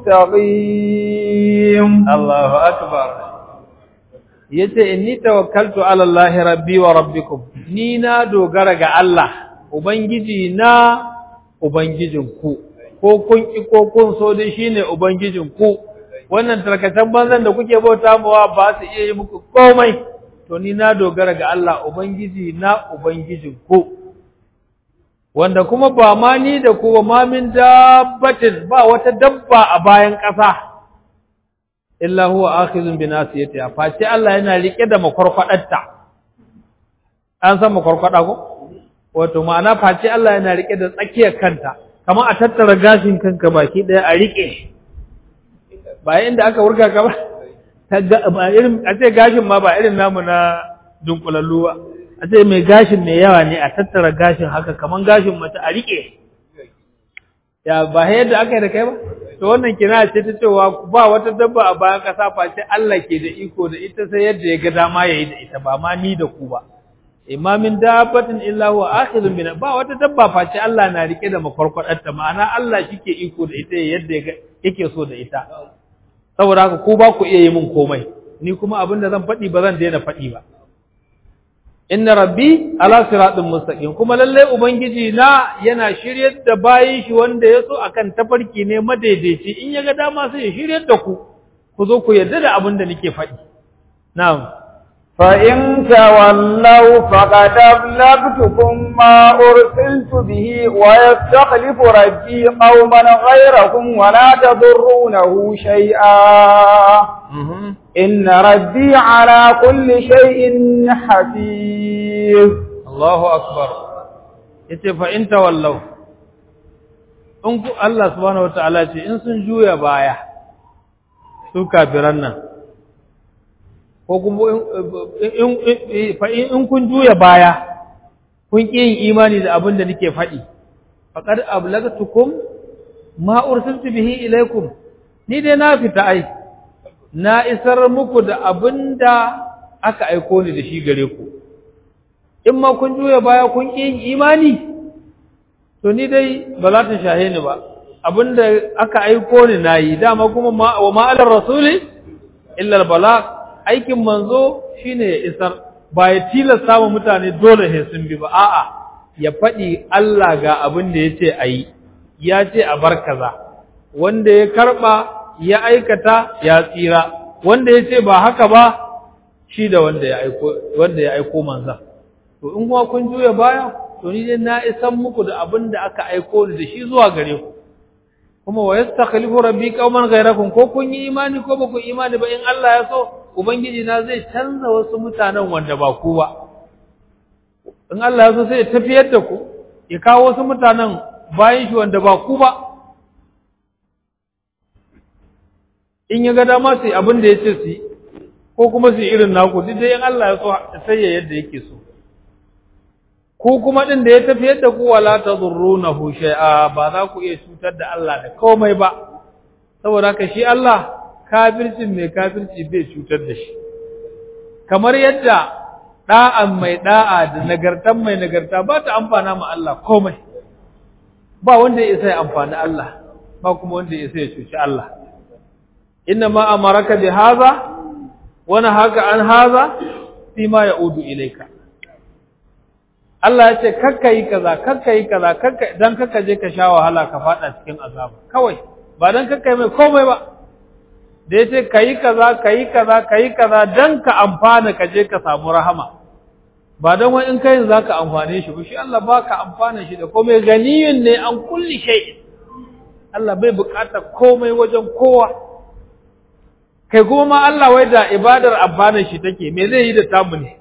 mustaqim Allahu akbar yace inni tawakkaltu ala Allah rabbi wa rabbikum ni na dogara ga Allah ubangiji na ubangijinku ko kun ki ko kun so dai shine ubangijinku wannan tarkatan banzan da kuke bauta mawa ba su iya yi muku komai to ni na dogara ga Allah ubangiji na ubangijinku wanda kuma ba ma ni da ku ba ma min dabbatin ba wata dabba a bayan ƙasa illa huwa akhizun bi nasiyatiha fa sai Allah yana rike da makwarkwadarta an san makwarkwada ko wato ma'ana fa sai Allah yana rike da tsakiyar kanta kamar a tattara gashin kanka baki daya a rike ba inda aka wurga ka ba ba irin a ce gashin ma ba irin namu na dunkulallu ba a ce mai gashin mai yawa ne a tattara gashin haka kamar gashin mace a rike ya ba yadda aka yi da kai ba to wannan kina ce ta cewa ba wata dabba a bayan kasa face Allah ke da iko da ita sai yadda ya ga dama yayi da ita ba ma ni da ku ba imamin dabbatin illa huwa akhidun bina ba wata dabba face Allah na rike da makwarkwadarta ma'ana Allah shike iko da ita yadda yake so da ita saboda haka ku ba ku iya yi min komai ni kuma abin da zan faɗi ba zan daina faɗi ba inna rabbi ala siratin mustaqim kuma lalle ubangiji na yana shiryar da bayin shi wanda yaso akan tafarki ne madaidaici in yaga dama sai ya shiryar da ku ku zo ku yarda da abin da nake faɗi na'am فإن تولوا فقد أبلغتكم ما أرسلت به ويستخلف ربي قوما غيركم ولا تضرونه شيئا إن ربي على كل شيء حفيظ. الله أكبر. فإن تولوا in ku Allah subhanahu wataala ce in sun juya baya su kafiran nan ko kuma in fa in kun juya baya kun ki yin imani da abin da nake faɗi faqad ablagtukum ma ursiltu bihi ilaykum ni dai na fita ai na isar muku da abin da aka aiko ni da shi gare ku in ma kun juya baya kun ki yin imani to ni dai ba za ta shahe ni ba abinda aka aiko ni nayi dama kuma wa ma alar rasuli illa albalagh aikin manzo shine ya isar ba ya tilasta wa mutane dole sai sun bi ba a'a ya fadi Allah ga abin da yace ayi ya ce a bar kaza wanda ya karba ya aikata ya tsira wanda yace ba haka ba shi da wanda ya aiko wanda ya aiko manzo to in kuma kun juya baya to ni dai na isan muku da abin da aka aiko ni da shi zuwa gare ku kuma wa yastakhlifu rabbi qauman ghayrakum ko kun yi imani ko ba ku imani ba in Allah ya so ubangiji na zai canza wasu mutanen wanda ba ku ba in Allah ya so sai ya tafiyar da ku ya kawo wasu mutanen bayan shi wanda ba ku ba in ya ga dama sai abin da yace su ko kuma su irin naku duk dai in Allah ya so sai ya yadda yake so ko kuma din da ya tafiyar da ku wala tadurrunahu shay'a ba za ku iya cutar da Allah da komai ba saboda haka shi Allah kafircin mai kafirci bai cutar da shi kamar yadda da'an mai da'a da nagartan mai nagarta ba ta amfana ma Allah komai ba wanda ya isa ya amfani Allah ba kuma wanda ya isa ya cuci Allah inna ma amaraka bi hadha wa nahaka an hadha fima ya'udu ilayka Allah ya ce kakka yi kaza kakka yi kaza kakka dan kakka je ka sha wahala ka fada cikin azaba kawai ba dan kakka yi mai komai ba da yace kai kaza kai kaza kai kaza dan ka amfana ka je ka samu rahama ba dan wai in kai zaka amfane shi ba shi Allah baka amfana shi da komai ganiyun ne an kulli shay Allah bai bukata komai wajen kowa kai kuma ma Allah wai da ibadar amfana shi take me zai yi da tamu ne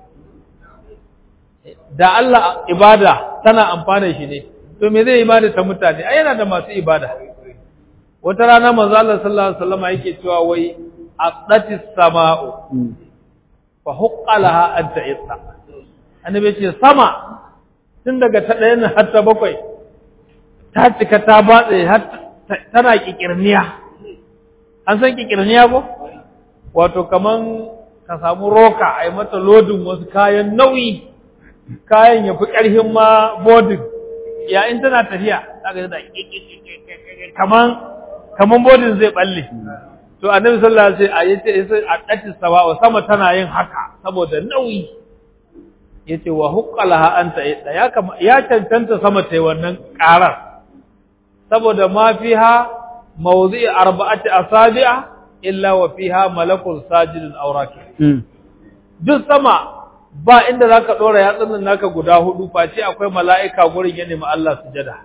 da Allah ibada tana amfana shi ne to me zai ibada ta mutane ai yana da masu ibada wata rana manzo Allah sallallahu alaihi wasallam yake cewa wai aqdatis sama'u fa huqqalaha an ta'issa annabi ce sama tun daga ta ɗaya ne har ta bakwai ta cika ta batse har tana kikirniya an san kikirniya ko wato kaman ka samu roka ai mata lodin wasu kayan nauyi kayan ya fi ƙarfin ma bodin ya in tana tafiya zaka da kaman kaman bodin zai balle to annabi sallallahu alaihi wasallam yace a datti sawa sama tana yin haka saboda nauyi yace wa huqqalaha anta ya ya cancanta sama tai wannan karar saboda ma fiha mawdi'i arba'ati asabi'a illa wa fiha malakul sajidun awraki duk sama ba inda zaka dora yatsun naka guda hudu face akwai mala'ika gurin ya nemi Allah sujada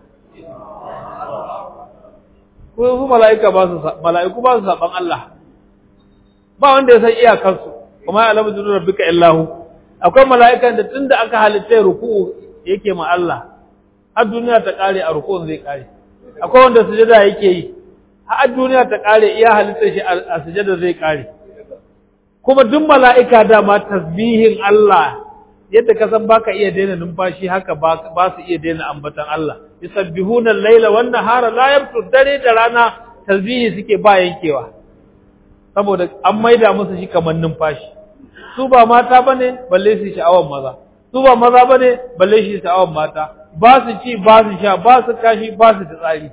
ko su mala'ika ba su mala'iku ba su saban Allah ba wanda ya san iyakar su kuma ya alamu dunu rabbika illahu akwai mala'ikan da tunda aka halitta ruku'u yake ma Allah har duniya ta kare a ruku'un zai kare akwai wanda sujada yake yi har duniya ta kare iya halitta shi a sujada zai kare kuma duk mala'ika dama tasbihin Allah yadda ka san baka iya daina numfashi haka ba su iya daina ambatan Allah yusabbihuna al-laila wan nahara la yabtu dare da rana tasbihi suke ba yankewa saboda an maida musu shi kamar numfashi su ba mata bane balle su sha'awan maza su ba maza bane balle shi sha'awan mata ba su ci ba su sha ba su kashi ba su tsari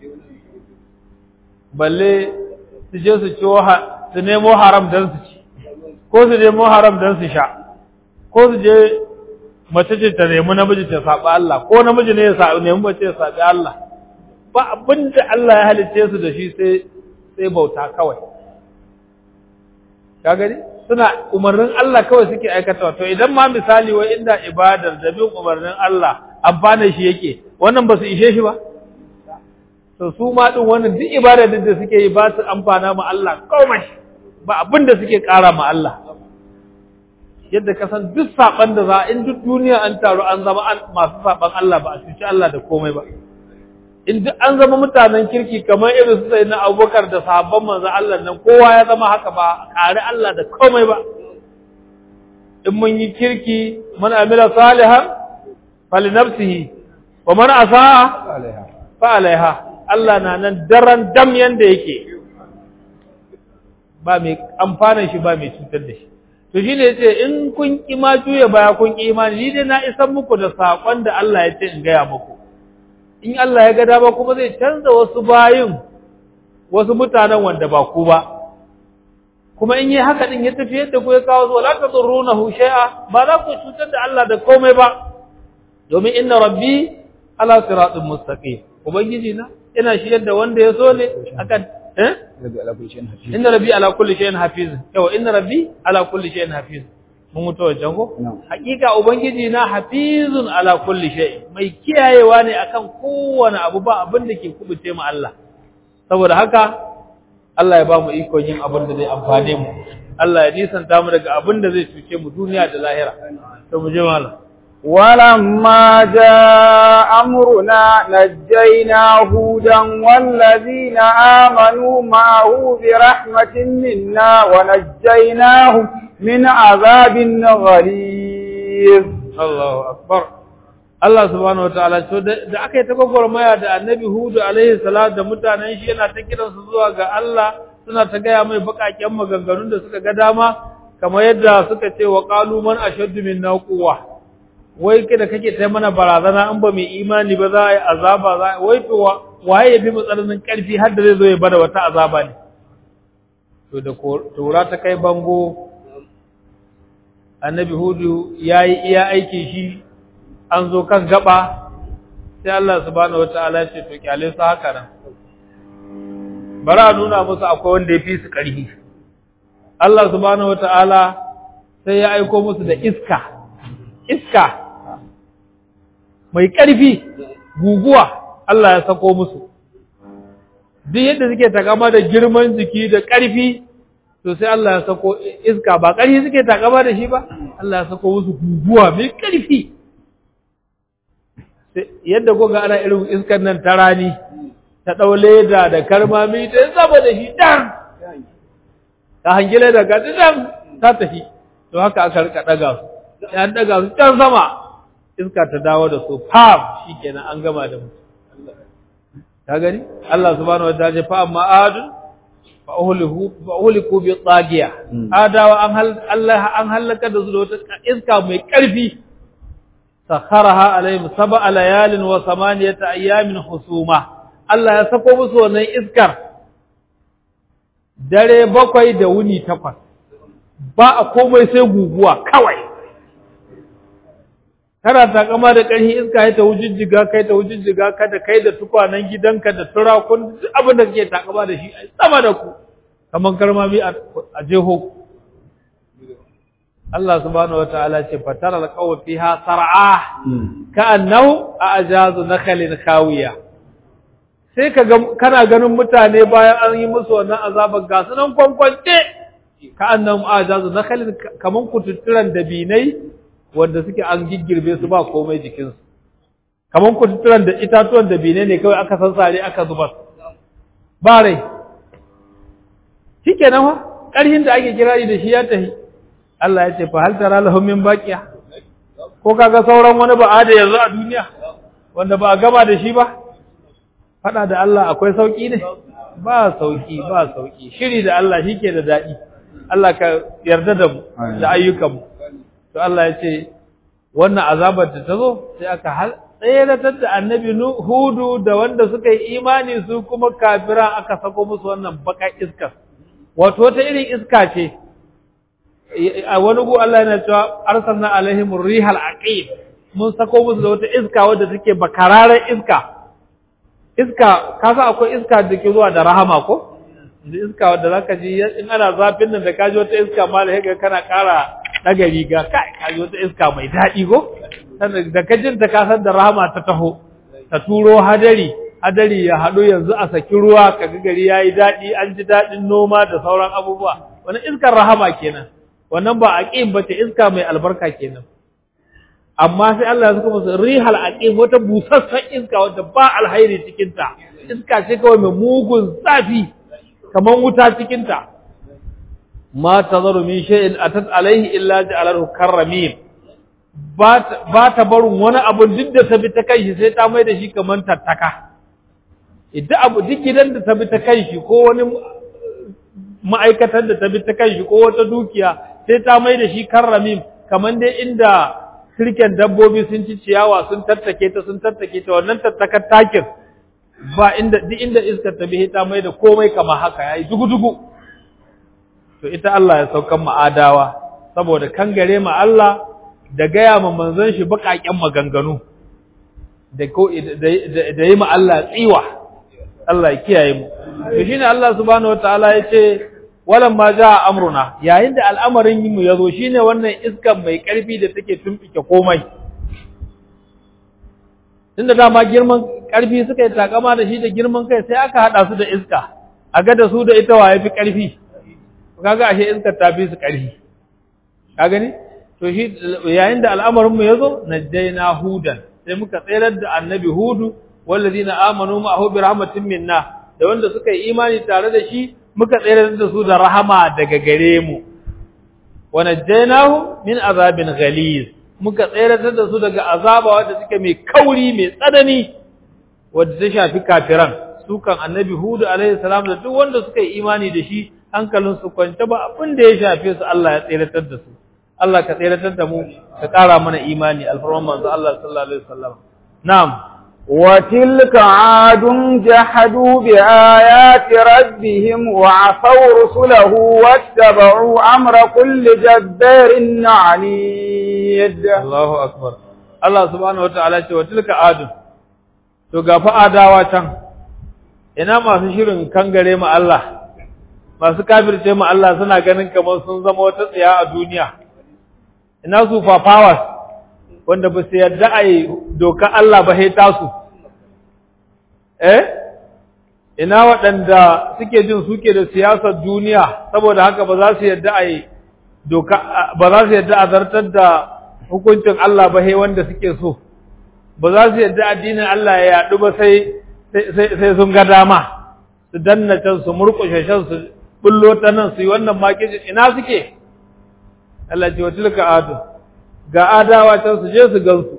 balle su je su ciwo su nemo haram dan su ci ko su nemo haram dan su sha ko su je mace ce ta nemi namiji ta saɓa Allah ko namiji ne ya saɓi nemi mace ya saɓi Allah ba abin da Allah ya halitte su da shi sai sai bauta kawai ka gani suna umarnin Allah kawai suke aikatawa. To idan ma misali wai inda ibadar da bin umarnin Allah amfana shi yake, wannan ba su ishe shi ba? To su ma din wannan duk ibadar da suke yi ba su amfana ma Allah komai, ba abin da suke ƙara ma Allah. Yadda ka san duk saban da za in duk duniya an taru an zama masu saban Allah ba a cuci Allah da komai ba. In duk an zama mutanen kirki kamar irin su sai na Abubakar da sahabban manzon Allah nan kowa ya zama haka ba ƙari Allah da komai ba. In mun yi kirki man amila salihan fali nafsihi wa man asaa fa alaiha. Allah na nan daren dam yanda yake, ba mai amfanin shi ba mai cutar da shi. To shi ne ce in kun ƙi ma juya baya kun ƙi imani, ni dai na isan muku da saƙon da Allah ya ce in gaya muku. In Allah ya ga dama kuma zai canza wasu bayin, wasu mutanen wanda ba ku ba. Kuma in yi haka ɗin ya tafi yadda ku ya kawo zuwa, la ta tsurrunahu shay'a, ba za ku cutar da Allah da komai ba. Domin inna rabbi ala siratin mustaqim. Ubangiji na ina shi yadda wanda ya so ne akan eh inna rabbi ala kulli shay'in hafiz. Yawa inna rabbi ala kulli shay'in hafiz. Mun mutu wajen ko? Hakika ubangiji na hafizun ala kulli shay'in. Mai kiyayewa ne akan kowane abu, ba abin da ke kubuce mu Allah. Saboda haka Allah ya ba mu ikon yin abin da zai amfane mu. Allah ya nisanta mu daga abin da zai cuce mu duniya da lahira. To mu je mallam. ولما جاء أمرنا نجينا هودا والذين آمنوا معه برحمة منا ونجيناهم من عذاب غليظ. الله أكبر. Allah subhanahu wataala to da aka yi ta gwagwarmaya da Annabi Hud alaihi salam da mutanen shi yana ta kiransu zuwa ga Allah, suna ta gaya mai bakaken maganganun da suka ga dama, kamar yadda suka ce wa qalu man ashaddu minna quwwa. Wai kai da kake ta mana barazana in ba mai imani ba za a yi azaba, za wai to waye ya bi matsalanin karfi har da zai zo ya bada wata azaba ne. To da tora ta kai bango, Annabi Hudu yayi iya aiki shi, an zo kan gaba, sai Allah subhanahu wataala ya ce to kyale su haka nan. Bari a nuna musu akwai wanda ya fi su ƙarfi. Allah subhanahu wataala sai ya aiko musu da iska, iska mai ƙarfi, guguwa Allah ya sako musu. Duk yadda suke takama da girman jiki da ƙarfi, to sai Allah ya sako iska, ba ƙarfi suke takama da shi ba, Allah ya sako musu guguwa mai ƙarfi. Yadda kuka ana irin iskar nan ta rani, ta ɗaule da da karmami ta zaba da shi dan, ta hangile da ga dan ta tafi, to haka aka rika ɗaga su, ya ɗaga su can sama, iska ta dawo da su fam shikenan an gama da mu. Ka gani Allah subhanahu wa ta'ala fa amma adun fa uhliku fa uhliku bi tsagiya. Adawa an hal Allah an halaka da su da wata iska mai karfi, sakharaha alaihim sab'a layalin wa samaniyata ayamin husuma. Allah ya sako musu wannan iskar dare bakwai da wuni takwas, ba a komai sai guguwa kawai. Kana takama da ƙarfi iska ya ta wujijjiga kai ta wujijjiga ka da kai da tukwanen gidanka da turakun duk abin da kake takama da shi sama da ku kaman karmami a jeho. Allah subhanahu wataala ce fatara alqaw fiha sar'a ka'annahu a'jazu nakhlin khawiya. Sai ka ga kana ganin mutane bayan an yi musu wannan azabar ga sunan kwankwance ka'annahum a'jazu nakhlin kaman kututturan dabinai wanda suke an giggirbe su ba komai jikinsu, kamar kututturan da itatuwan da bine ne kawai aka sansare aka zubar ba rai. Shi ke nan ƙarhin da ake kirari da shi ya tafi. Allah ya ce fa hal tara lahum min baqiya, ko kaga sauran wani ba da yanzu a duniya wanda ba a gama da shi ba. Faɗa da Allah akwai sauki ne? Ba sauki, ba sauki. Shiri da Allah shi ke da daɗi. Allah ka yarda da mu da ayyukanmu. To Allah ya ce wannan azabar da ta zo sai aka tseratar da annabi Hudu da wanda suka yi imani, su kuma kafira aka sako musu wannan baka iska. Wato wata irin iska ce, a wani gu Allah yana cewa arsalna alaihim rihal aqib, mun sako musu da wata iska wadda take bakararar iska. Iska, kasa akwai iska da ke zuwa da rahama ko? da iska wanda zaka ji in ana zafin nan da kaji wata iska ma da haka kana ƙara daga riga kai kaji wata iska mai daɗi ko da kajin ta ka san da rahama ta taho ta turo hadari hadari ya haɗu yanzu a saki ruwa kaga gari yayi daɗi an ji daɗin noma da sauran abubuwa wannan iskar rahama kenan wannan ba aqim bace iska mai albarka kenan amma sai Allah ya saka musu rihal aqim wata busassan iska wanda ba alhairi cikin ta iska ce kawai mai mugun zafi kaman wuta cikin ta ma tazaru min shay'in atat alaihi illa ja'alahu karramim ba ba ta barin wani abu duk da ta bi ta kai shi sai ta mai da shi kaman tattaka idan abu duk gidan da ta bi ta kai shi ko wani ma'aikatar da ta bi ta kai shi ko wata dukiya sai ta mai da shi karramim kaman dai inda sirken dabbobi sun ci ciyawa sun tattake ta sun tattake ta wannan tattakar takin ba inda duk inda iskar ta bi ta mai da komai kama haka yayi dugu-dugu to ita Allah ya saukan ma'adawa saboda kangare ma Allah da gaya ma manzon shi bakaken maganganu da ko da yi ma Allah tsiwa Allah ya kiyaye mu to shine Allah subhanahu wataala yace walamma jaa amruna yayin da al'amarin mu yazo shine wannan iskan mai karfi da take tumbike komai tunda dama girman karfi suka yi takama da shi da girman kai sai aka hada su da iska a ga da su da ita waye fi karfi kaga ashe iskar ta fi su karfi ka gani to shi yayin da al'amarin mu yazo najjayna hudan sai muka tsayar da annabi hudu wallazina amanu ma'ahu bi rahmatin minna da wanda suka yi imani tare da shi muka tsayar da su da rahama daga gare mu wa najjaynahu min azabin ghaliz muka tsayar da su daga azaba wanda suke mai kauri mai tsanani wanda ta shafi kafiran su kan annabi hudu alaihi salam da duk wanda suka yi imani da shi hankalin su kwanta ba abin da ya shafe su Allah ya tsayar da su Allah ka tsayar da mu ka kara mana imani alfarman manzo Allah sallallahu alaihi wasallam na'am وتلك عاد جحدوا بآيات ربهم وعصوا رسله واتبعوا أمر كل جبار عنيد الله أكبر الله سبحانه وتعالى وتلك عاد to gafa adawa can ina masu shirin kangare ma Allah masu kafirce ma Allah suna ganin kamar sun zama wata tsiya a duniya ina su powers wanda ba su yarda a yi doka Allah ba sai tasu eh ina waɗanda suke jin suke da siyasar duniya saboda haka ba za su yarda a yi doka ba za su yarda a zartar da hukuncin Allah ba sai wanda suke so ba za su yarda addinin Allah ya yaɗu ba sai sai sun ga dama su danna can su murƙushe shan su bullo ta nan su yi wannan makijin ina suke Allah ce wa tilka adu ga adawa can su je su gansu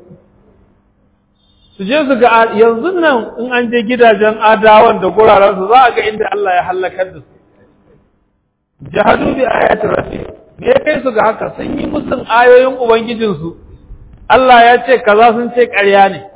su je su ga yanzu nan in an je gidajen adawan da guraren su za a ga inda Allah ya halakar da su jahadu bi ayati rabbi me kai su ga haka sun yi musun ayoyin ubangijin su Allah ya ce kaza sun ce ƙarya ne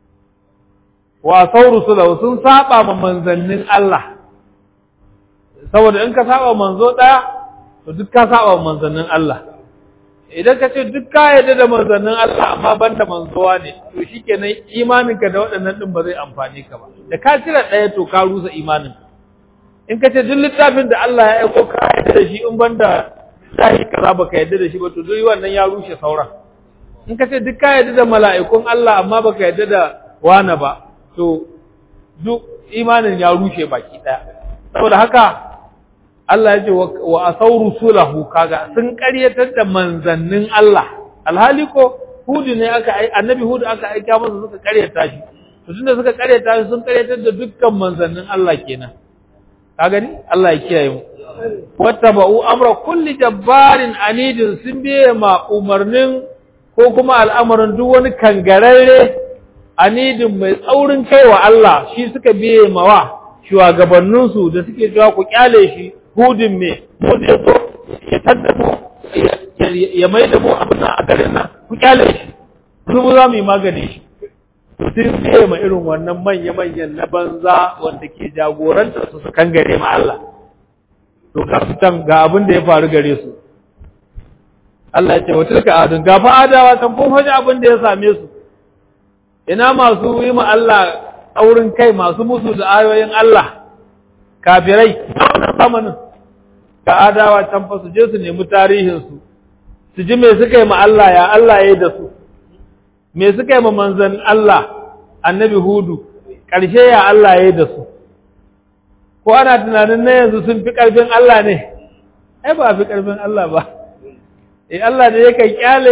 wa sauru sulahu sun saba ma manzannin Allah saboda in ka saba manzo daya to duk ka saba ma manzannin Allah idan ka ce duk ka yarda da manzannin Allah amma banda manzowa ne to shikenan imaninka da waɗannan din ba zai amfane ka ba da ka cire ɗaya to ka rusa imanin in ka ce duk littafin da Allah ya aiko ka yarda da shi in banda sai kaza baka yarda da shi ba to duk wannan ya rushe sauran in ka ce duk ka yarda da mala'ikun Allah amma baka yarda da wani ba to duk imanin ya rushe baki ɗaya saboda haka Allah ya ce wa asawru sulahu kaga sun ƙaryatar da manzannin Allah alhali ko hudu ne aka annabi hudu aka aika masa suka ƙaryata shi to tunda suka ƙaryata shi sun ƙaryatar da dukkan manzannin Allah kenan ka gani Allah ya kiyaye mu wattaba'u amra kulli jabbarin anidin sun biye ma umarnin ko kuma al'amarin duk wani kangararre anidin mai tsaurin kaiwa Allah shi suka biye mawa shugabanninsu da suke cewa ku kyale shi hudin me hudin so ya taddabo ya mai da mu abin a garin nan ku kyale shi su za mu yi magani shi sun fiye ma irin wannan manya-manyan na banza wanda ke jagoranta su su kan gare ma Allah to ga su can ga abin da ya faru gare su Allah ya ce wa tilka adun ga fa adawa kan kun faɗi abin da ya same su ina masu yi ma Allah aurin kai masu musu da ayoyin Allah kafirai wannan zamanin ga adawa can fa su je su nemi tarihin su su ji me suka yi ma Allah ya Allah yayi da su me suka yi ma manzon Allah annabi Hudu ƙarshe ya Allah yayi da su ko ana tunanin na yanzu sun fi ƙarfin Allah ne ai ba fi ƙarfin Allah ba eh Allah da yake kyale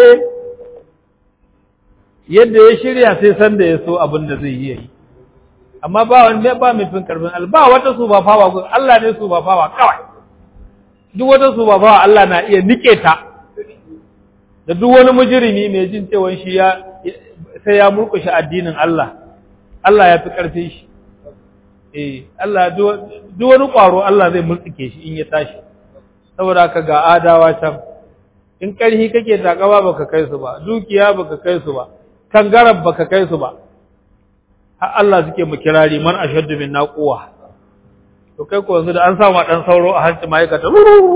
yadda ya shirya sai san da ya so abin da zai yi amma ba wanda ba mai fin ƙarfin Allah ba wata su ba fawa Allah ne su ba fawa kawai duk wata su ba fawa Allah na iya nike ta da duk wani mujrimi mai jin cewa shi ya sai ya murkushe addinin Allah Allah ya fi ƙarfin shi eh Allah duk wani ƙwaro Allah zai murtsike shi in ya tashi saboda haka ga adawa can in ƙarhi kake takawa baka kai su ba dukiya baka kai su ba kangarar baka kai su ba har Allah suke mu kirari man ashaddu min naquwa to kai ko yanzu da an sa ma dan sauro a hanci ma'aikata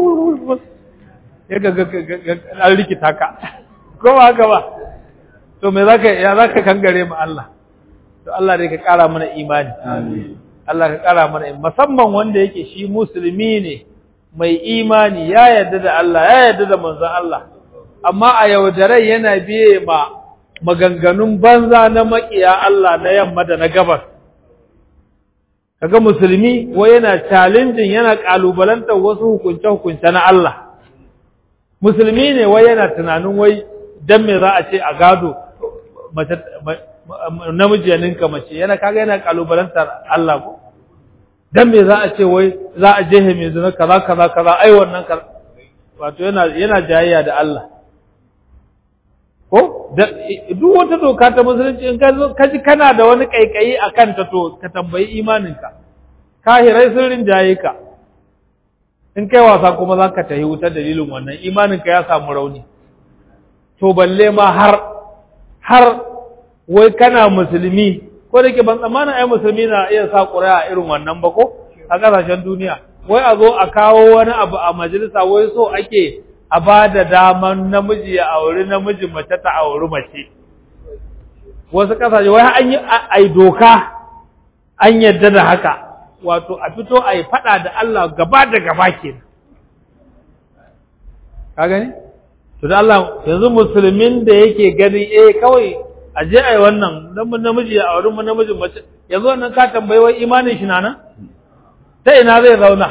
ya ga an rikita ka ko ba haka ba to me zaka ya zaka kangare mu Allah to Allah dai ka kara mana imani amin Allah ka kara mana musamman wanda yake shi musulmi ne mai imani ya yarda da Allah ya yarda da manzon Allah amma a yaudarai yana biye ma maganganun banza na makiya Allah na yamma da na gabas kaga musulmi wai yana challenging yana kalubalantar wasu hukunce hukunce na Allah musulmi ne wai yana tunanin wai dan me za a ce a gado mace namiji ninka mace yana kaga yana kalubalantar Allah ko dan me za a ce wai za a jehe mai zina kaza kaza kaza ai wannan kaza wato yana yana jayayya da Allah ko duk wata doka ta musulunci in ka ji kana da wani kaikayi akan ta to ka tambayi imaninka kahirai sun rinjaye ka in kai wasa kuma za ka tahi wuta dalilin wannan imaninka ya samu rauni to balle ma har har wai kana musulmi ko da ke ban tsammanin ai musulmi na iya sa ƙuri'a irin wannan ba ko a ƙasashen duniya wai a zo a kawo wani abu a majalisa wai so ake a ba da daman namiji ya auri namiji mace ta auri mace wasu ƙasashe wai an yi ai doka an yadda da haka wato a fito a yi faɗa da Allah gaba da gaba kenan ka gani to da Allah yanzu musulmin da yake gani eh kawai a je ai wannan dan mun namiji ya auri mun namijin mace yanzu wannan ka tambayi wai imanin shi na nan ta ina zai zauna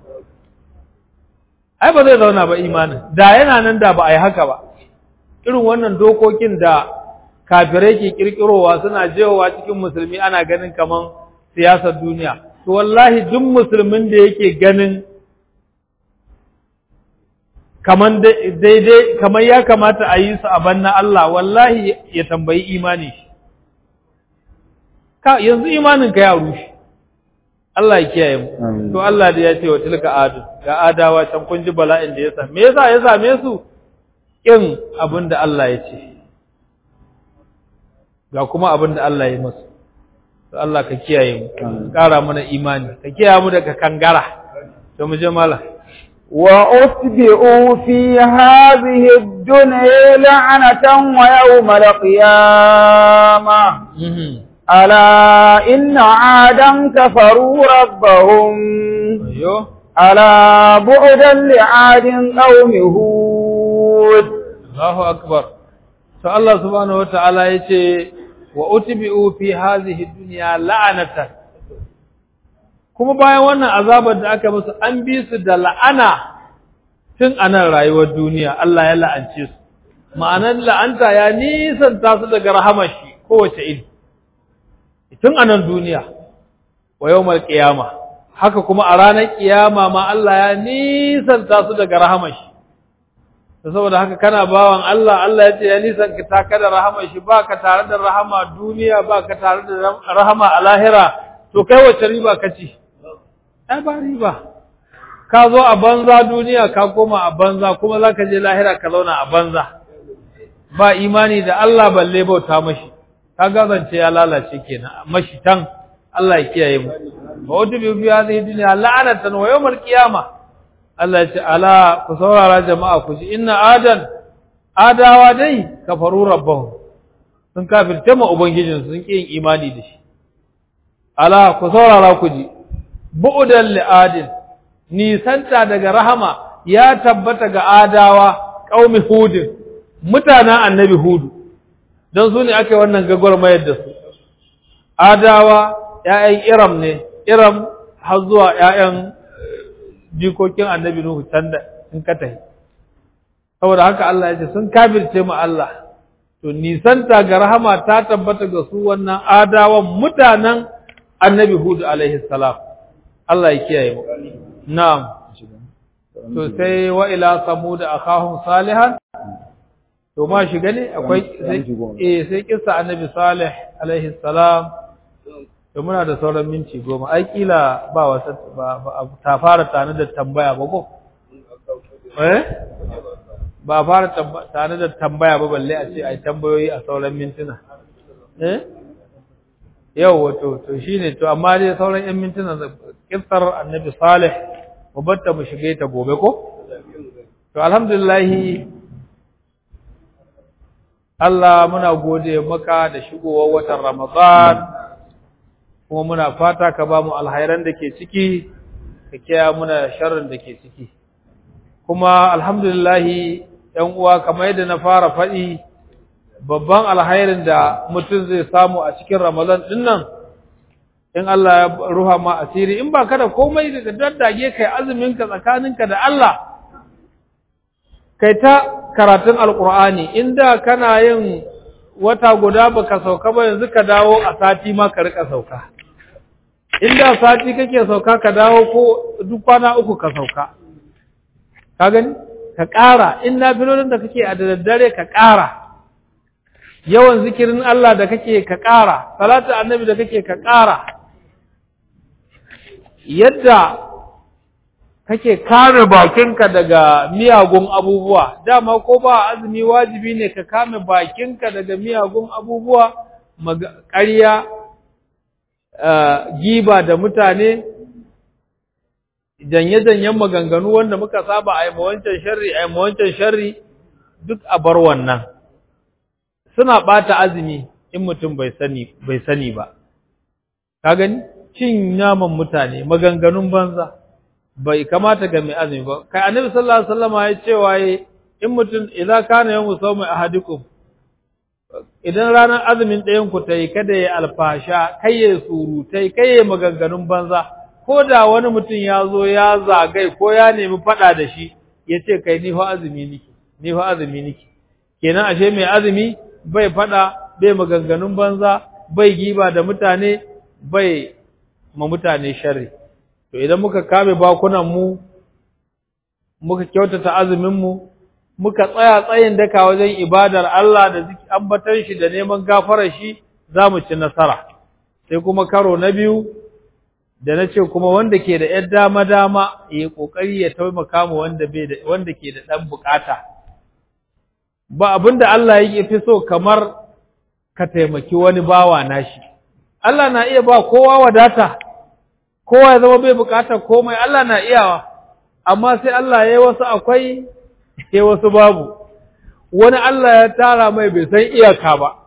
ai ba zai zauna ba imanin da yana nan da ba ai haka ba irin wannan dokokin da kafirai ke kirkirowa suna jewa cikin musulmi ana ganin kaman siyasar duniya to wallahi duk musulmin da yake ganin kaman daidai kaman ya kamata a yi su a banna Allah wallahi ya tambayi imani shi ka yanzu imanin ka ya rushe Allah ya kiyaye mu to Allah da ya ce wa tilka adu ga adawa can kun ji bala'in da ya same me yasa ya same su kin abinda Allah ya ce ga kuma abinda Allah ya musu to Allah ka kiyaye mu kara mana imani ka kiyaye mu daga kangara to mu je mallam وأتبعوا في هذه الدنيا لعنة ويوم القيامة ألا إن عادا كفروا ربهم ألا بعدا لعاد قوم هود الله أكبر فالله سبحانه وتعالى يقول وأتبعوا في هذه الدنيا لعنة kuma bayan wannan azabar da aka musu an bi su da la'ana tun anan rayuwar duniya Allah ya la'ance su ma'anar la'anta ya nisanta su daga rahamar shi kowace iri tun anan duniya wa yawmal qiyama haka kuma a ranar kiyama ma Allah ya nisanta su daga rahamar shi saboda haka kana bawan Allah Allah ya ce ya nisanta ka da rahamar shi baka tare da rahama duniya baka tare da rahama a lahira to kai wace riba kace ai ba riba ka zo a banza duniya ka koma a banza kuma zaka je lahira ka zauna a banza ba imani da Allah balle bauta mashi kaga zance ya lalace kenan mashi tan Allah ya kiyaye mu wa utubi fi hadhihi dunya la'anatan wa yawmal qiyamah Allah ya ce ala ku saurara jama'a ku ji inna adan adawa dai kafaru rabbahum sun kafirce ma ubangijinsu sun ki yin imani da shi ala ku saurara ku ji bu'udan li'adin nisanta daga rahama ya tabbata ga adawa qaumi hudin mutanen annabi hudu don su ne ake wannan gagwarmayar da su adawa ƴaƴan iram ne iram har zuwa ƴaƴan jikokin annabi nuhu can da in ka tafi saboda haka Allah ya ce sun kafirce mu Allah to nisanta ga rahama ta tabbata ga su wannan adawan mutanen annabi hudu alaihi salam Allah ya kiyaye mu na'am to sai wa ila samud akhahum salihan to ma shiga ne akwai eh sai kissa annabi salih alaihi salam to muna da sauran minti goma ai kila ba wasa ba ta fara tare da tambaya ba ko eh ba fara tare da tambaya ba balle a ce ai tambayoyi a sauran mintuna eh yau wato to shine to amma dai sauran yan mintuna kissar annabi salih mu batta mu shige ta gobe ko to alhamdulillah Allah muna gode maka da shigowar watan Ramadan kuma muna fata ka ba mu alhairan da ke ciki ka kiyaye muna sharrin da ke ciki kuma alhamdulillah ƴan uwa kamar yadda na fara faɗi babban alhairin da mutum zai samu a cikin Ramadan din nan in Allah ya ruha ma asiri in ba ka da komai da daddage kai azumin ka tsakaninka da Allah kai ta karatun alqur'ani inda kana yin wata guda baka sauka ba yanzu ka dawo a sati ma ka rika sauka inda sati kake sauka ka dawo ko duk kwana uku ka sauka ka gani ka ƙara in nafilolin da kake a daddare ka ƙara yawan zikirin Allah da kake ka ƙara salatu annabi da kake ka ƙara yadda kake kare bakinka daga miyagun abubuwa dama ko ba azumi wajibi ne ka kame bakinka daga miyagun abubuwa ƙarya giba da mutane janye-janyen maganganu wanda muka saba a yi mawancan sharri a yi mawancan sharri duk a bar wannan suna ɓata azumi in mutum bai sani bai sani ba ka gani cin naman mutane maganganun banza bai kamata ga mai azumi ba kai annabi sallallahu alaihi wasallam ya ce waye in mutum idan kana yawmu sawmi ahadikum idan ranar azumin ɗayan ku tayi kada ya alfasha kai ya surutai kai ya maganganun banza ko da wani mutum ya zo ya zagai ko ya nemi fada da shi ya ce kai ni fa azumi niki ni fa azumi niki kenan ashe mai azumi bai fada bai maganganun banza bai giba da mutane bai ma mutane sharri to idan muka kame bakunan mu muka kyautata azumin mu muka tsaya tsayin daka wajen ibadar Allah da ambatan shi da neman gafarar shi zamu ci nasara sai kuma karo na biyu da nace kuma wanda ke da yar dama dama yayi kokari ya taimaka mu wanda bai da wanda ke da dan bukata ba abinda Allah yake fi so kamar ka taimaki wani bawa nashi Allah na iya ba kowa wadata kowa ya zama bai bukatar komai Allah na iyawa amma sai Allah yayi wasu akwai sai wasu babu wani Allah ya tara mai bai san iyaka ba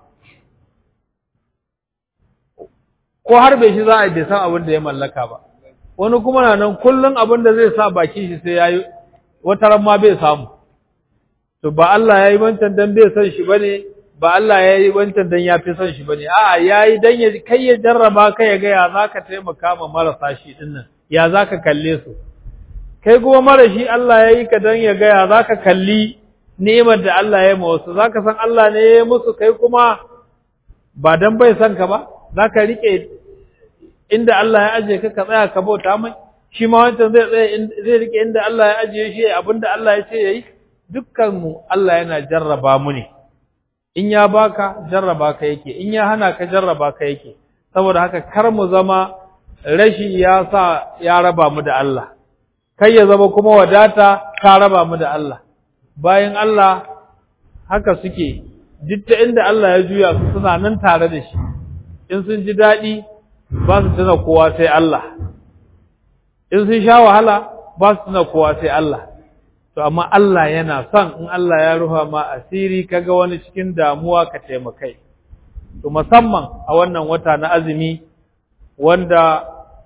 ko har bai shi za a bai san abin da ya mallaka ba wani kuma na nan kullun abin da zai sa baki shi sai yayi wata ran ma bai samu to ba Allah yayi wancan dan bai san shi bane ba Allah yayi wancan dan yafi san shi bane a'a yayi dan ya kai ya jarraba kai ya ga ya zaka taimaka ma marasa shi dinnan ya zaka kalle su kai kuma mara shi Allah yayi ka dan ya ga ya zaka kalli ni'imar da Allah ya yi wasu zaka san Allah ne ya yi musu kai kuma ba dan bai san ka ba zaka rike inda Allah ya aje ka ka tsaya ka bauta mai shi ma wancan zai tsaya zai rike inda Allah ya aje shi abinda Allah ya ce yayi dukkan mu Allah yana jarraba mu ne in ya baka jarraba ka yake in ya hana ka jarraba ka yake saboda haka kar mu zama rashi ya sa ya raba mu da Allah kai ya zama kuma wadata ka raba mu da Allah bayan Allah haka suke duk inda Allah ya juya su suna nan tare da shi in sun ji dadi ba su tuna kowa sai Allah in sun sha wahala ba su tuna kowa sai Allah to amma Allah yana son in Allah ya ruha ma asiri kaga wani cikin damuwa ka taimakai to musamman a wannan wata na azumi wanda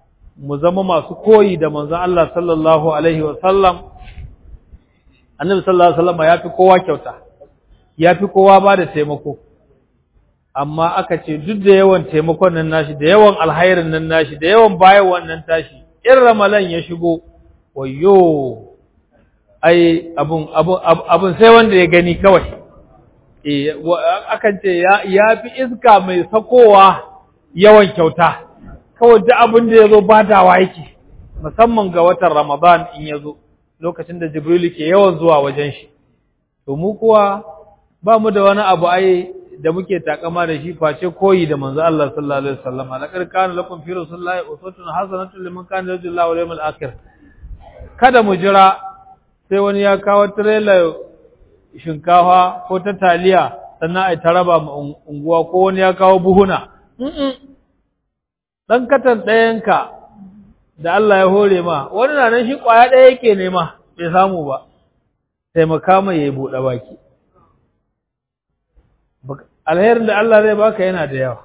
mu zama masu koyi da manzon Allah sallallahu alaihi wasallam. Annabi sallallahu alaihi wasallam ya fi kowa kyauta, ya fi kowa ba da taimako, amma aka ce duk da yawan taimakon nan nashi, da yawan alhairin nan nashi, da yawan bayan wannan tashi, in Ramadan ya shigo, wayo, ai abun abun abun sai wanda ya gani kawai. Eh, akan ce ya ya fi iska mai sakowa yawan kyauta, kawai duk abin da ya zo badawa yake, musamman ga watan Ramadan in ya zo, lokacin da Jibril ke yawan zuwa wajen shi. To mu kuwa ba mu da wani abu ai da muke takama da shi face koyi da manzo Allah sallallahu alaihi wasallam. Laqad kana lakum fi rasulillahi uswatun hasanatun liman kana yarju Allaha wal yawmal akhir. Kada mu jira sai wani ya kawo trailer shinkafa ko ta taliya sannan ai taraba mu unguwa, ko wani ya kawo buhuna. Dan katan ɗayanka da Allah ya hore ma, wani na nan shi ƙwaya ɗaya yake nema bai samu ba, taimaka mai ya yi buɗe baki. Alherin da Allah zai baka yana da yawa.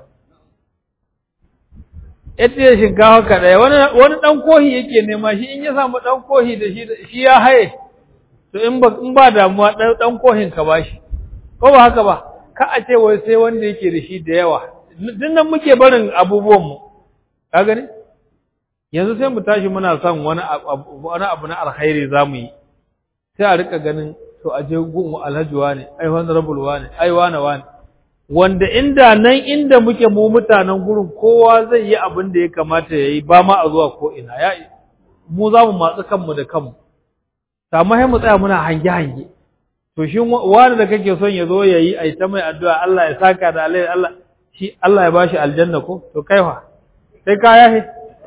Ita ya shinkafa ka ɗaya, wani ɗan kohi yake nema, shi in ya samu ɗan kohi da shi ya haye, to in ba damuwa ɗan kohin ka ba shi, ko ba haka ba, ka a ce wai sai wanda yake da shi da yawa. Duk nan muke barin abubuwanmu, ka gani? Yanzu sai mu tashi muna son wani abu na alkhairi za mu yi, sai a rika ganin to a je gun alhaji wane, ai honorable wane, ai wane wane, wanda inda nan inda muke mu mutanen gurin kowa zai yi abin da ya kamata ya yi, ba ma a zuwa ko ina, ya mu za mu matsi kanmu da kanmu, amma sai mu tsaya muna hange-hange. To shi wani da kake son ya zo ya yi, ai ta mai addu'a Allah ya saka da alheri, Allah shi Allah ya bashi aljanna ko, to kai fa sai ka yahe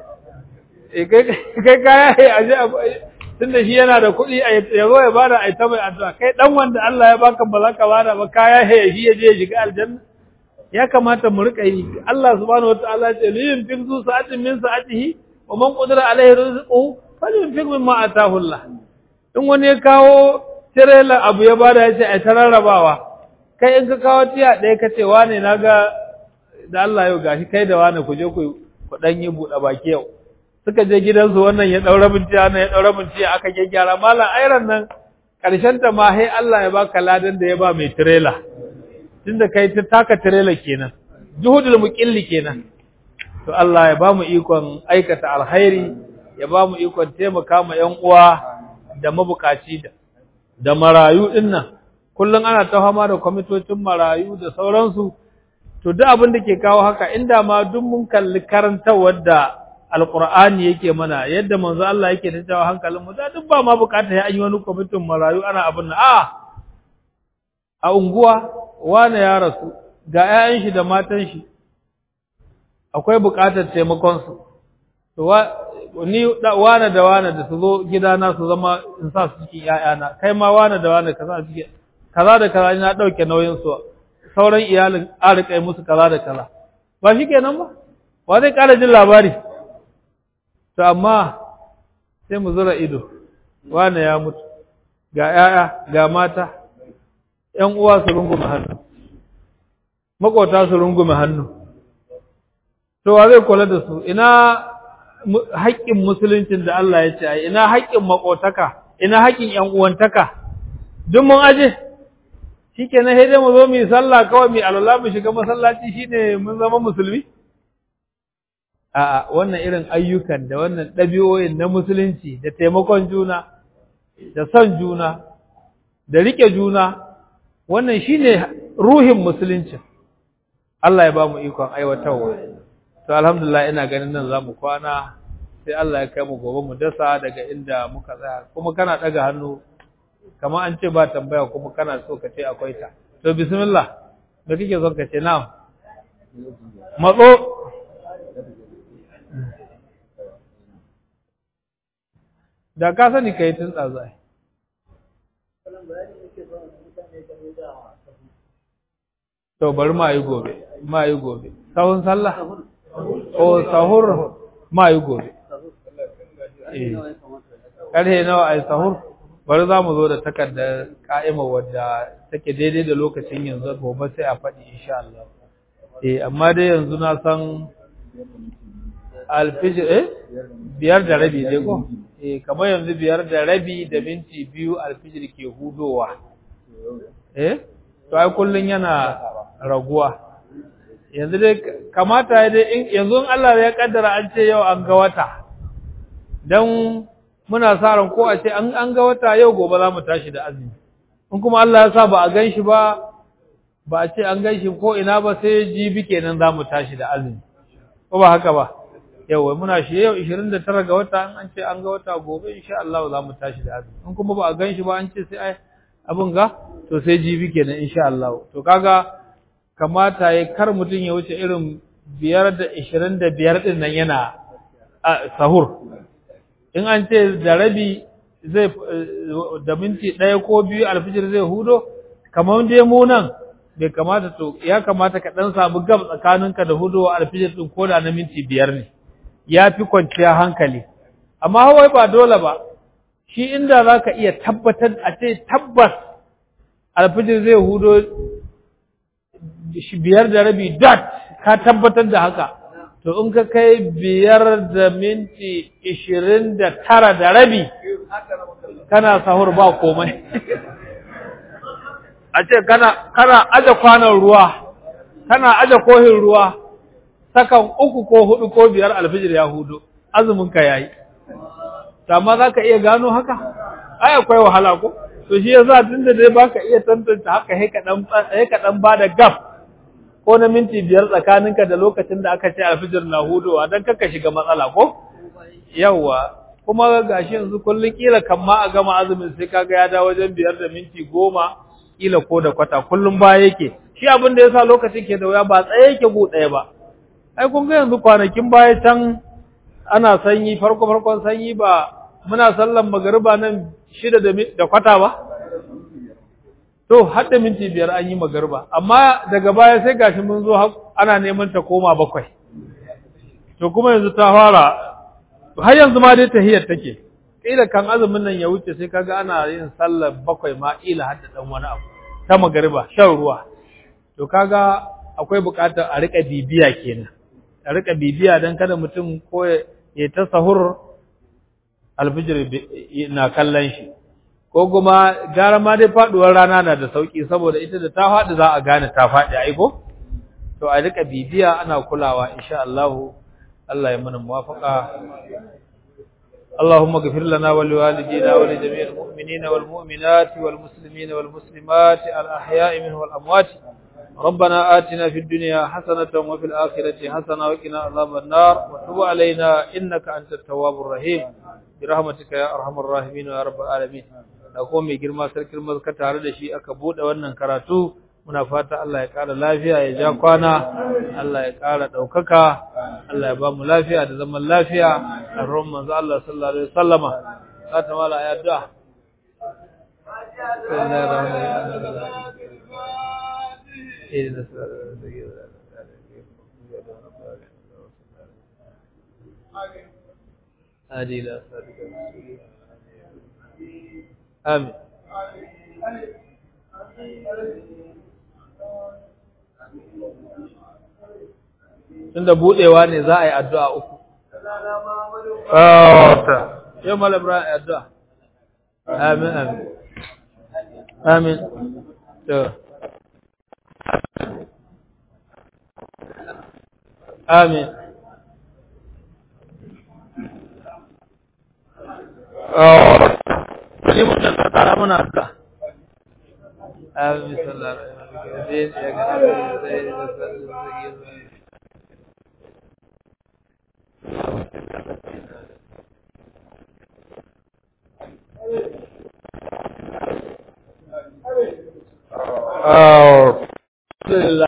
kai kaya ya aje tunda shi yana da kuɗi ya zo ya bada ai ta mai addu'a, kai dan wanda Allah ya baka ba za ka bada ba, kaya ya shi ya je ya shiga aljanna. Ya kamata mu rika yi. Allah subhanahu wataala ya ce liyun fi zu sa'atin min sa'atihi wa man qadara alaihi rizquhu falyunfiq mimma ataahu Allah. In wani ya kawo tirela abu ya bada ya ce ai ta rarrabawa, kai in ka kawo tiya ɗaya ka ce wane naga da Allah yau gashi kai da wane ku je ku ku dan yi buɗe baki yau. Suka je gidansu, wannan ya daura binciya, wannan ya daura binciya, aka gyaggyara mallan airan nan karshen ta ma sai Allah ya baka ladan da ya ba mai tirela, tunda kai ta taka tirela kenan, juhudul muqilli kenan. To Allah ya ba mu ikon aikata alkhairi, ya ba mu ikon taimaka ma ƴan uwa da mabukaci da da marayu dinnan. Kullun ana ta fama da kwamitocin marayu da sauransu. To duk abin da ke kawo haka, inda ma duk mun kalli karantawar da Alƙur'ani yake mana, yadda manzo Allah yake da jawo hankalin mu, da duk ba ma bukata ya an yi wani kwamitin marayu ana abin nan. A a unguwa wane ya rasu, ga ƴaƴan shi da matan shi, akwai bukatar taimakon su. To ni wane da wane da su zo gidana su zama in sa su cikin ƴaƴana, kai ma wane da wane kaza cikin kaza da kaza ina dauke nauyin su, sauran iyalin a rika yi musu kaza da kaza. Ba shi kenan ba? Wa zai ƙara jin labari? To amma sai mu zura ido, wane ya mutu, ga ‘ya'ya, ga mata, ‘yan uwa su rungume hannu, maƙota su rungume hannu. To wa zai kula da su? Ina haƙƙin musuluncin da Allah ya ce, ina haƙƙin maƙotaka, ina haƙƙin ‘yan uwantaka, duk mun aje. Shi ke na haidai mu zo mu yi sallah kawai mu alwala mu shiga masallaci shi ne mun zama musulmi? A'a, wannan irin ayyukan da wannan ɗabi'o'in na musulunci da taimakon juna, da son juna, da riƙe juna, wannan shi ne ruhin musulunci. Allah ya ba mu ikon aiwatarwa. To, alhamdulillah ina ganin nan za mu kwana, sai Allah ya kai mu gobe mu dasa daga inda muka tsaya. Kuma kana ɗaga hannu, kamar an ce ba tambaya kuma kana so ka ce akwai ta. To, bismillah, da kake son ka ce na'am. Matso. Da ka sani ka yi tun tsazai. To bari ma yi gobe, ma yi gobe. Sahun sallah? O sahur ma yi gobe. Ƙarhe nawa a yi sahur? Bari za mu zo da takardar ƙa'ima wadda take daidai da lokacin yanzu gobe sai a faɗi insha Allah. Eh, amma dai yanzu na san alfijir eh biyar da rabi dai ko eh kamar yanzu biyar da rabi da minti biyu alfijir ke hudowa eh to ai kullun yana raguwa yanzu dai kamata dai in yanzu in Allah ya kaddara an ce yau an ga wata dan muna sa ran ko a ce an an ga wata yau gobe za mu tashi da azumi in kuma Allah ya sa ba a ganshi ba ba a ce an ganshi ko ina ba sai jibi kenan za mu tashi da azumi ko ba haka ba yau muna shi yau ishirin da tara ga wata an ce an ga wata gobe insha Allah za mu tashi da azumi in kuma ba a ganshi ba an ce sai ai abun ga to sai jibi kenan insha Allah to kaga kamata ya kar mutun ya wuce irin biyar da ishirin da biyar din nan yana sahur in an ce da rabi zai da minti ɗaya ko biyu alfijir zai hudo kamar dai mu nan bai kamata to ya kamata ka dan samu gab tsakaninka da hudowa alfijir din koda na minti biyar ne yafi kwanciya hankali amma hawai ba dole ba shi inda zaka iya tabbatar a ce tabbas alfijir zai hudo shi biyar da rabi dot ka tabbatar da haka to in ka kai biyar da minti ishirin da tara da rabi kana sahur ba komai a ce kana kana aje kwanan ruwa kana aje kohin ruwa sakan uku ko hudu ko biyar alfijir ya hudu azumin ka yayi amma zaka iya gano haka ai akwai wahala ko to shi yasa tunda dai baka iya tantance haka sai ka dan sai ka dan bada gap ko na minti biyar tsakaninka da lokacin da aka ce alfijir na hudowa dan kaka shiga matsala ko yawa kuma gashi yanzu kullun kila kan ma a gama azumin sai kaga ya dawo wajen biyar da minti goma kila ko da kwata kullun ba yake shi abin da yasa lokacin ke da waya ba tsaye yake go daya ba ai kun ga yanzu kwanakin baya can ana sanyi farko farkon sanyi ba muna sallan magariba nan shida da da kwata ba to har da minti biyar an yi magariba amma daga baya sai gashi mun zo ana neman ta koma bakwai to kuma yanzu ta fara har yanzu ma dai tahiyar take kila kan azumin nan ya wuce sai kaga ana yin sallar bakwai ma ila har da dan wani abu ta magariba shan ruwa to kaga akwai buƙatar a rika bibiya kenan a rika bibiya dan kada mutum ko ya ta sahur alfijir na kallon shi ko kuma gara ma dai faduwar rana na da sauki saboda ita da ta faɗi za a gane ta faɗi ai ko to a rika bibiya ana kulawa insha Allah Allah ya mana muwafaqa اللهم اغفر لنا ولوالدينا ولجميع المؤمنين والمؤمنات والمسلمين والمسلمات الأحياء منهم والأموات ربنا آتنا في الدنيا حسنة وفي الآخرة حسنة وقنا عذاب النار وتب علينا إنك أنت التواب الرحيم برحمتك يا أرحم الراحمين يا رب العالمين أقوم بجرما سرك المذكرة على شيء أكبود وأن كراتو muna fata Allah ya ƙara lafiya ya ja kwana Allah ya ƙara ɗaukaka Allah ya ba mu lafiya da zaman lafiya a ruwan manzo Allah sallallahu alaihi wasallama fata mala ya addu'a amin tunda budewa ne za a yi addu'a uku oh ta yau malam Ibrahim addu'a amin amin amin to amin oh ni mun da tsara muna addu'a amin sallallahu alaihi wa sallam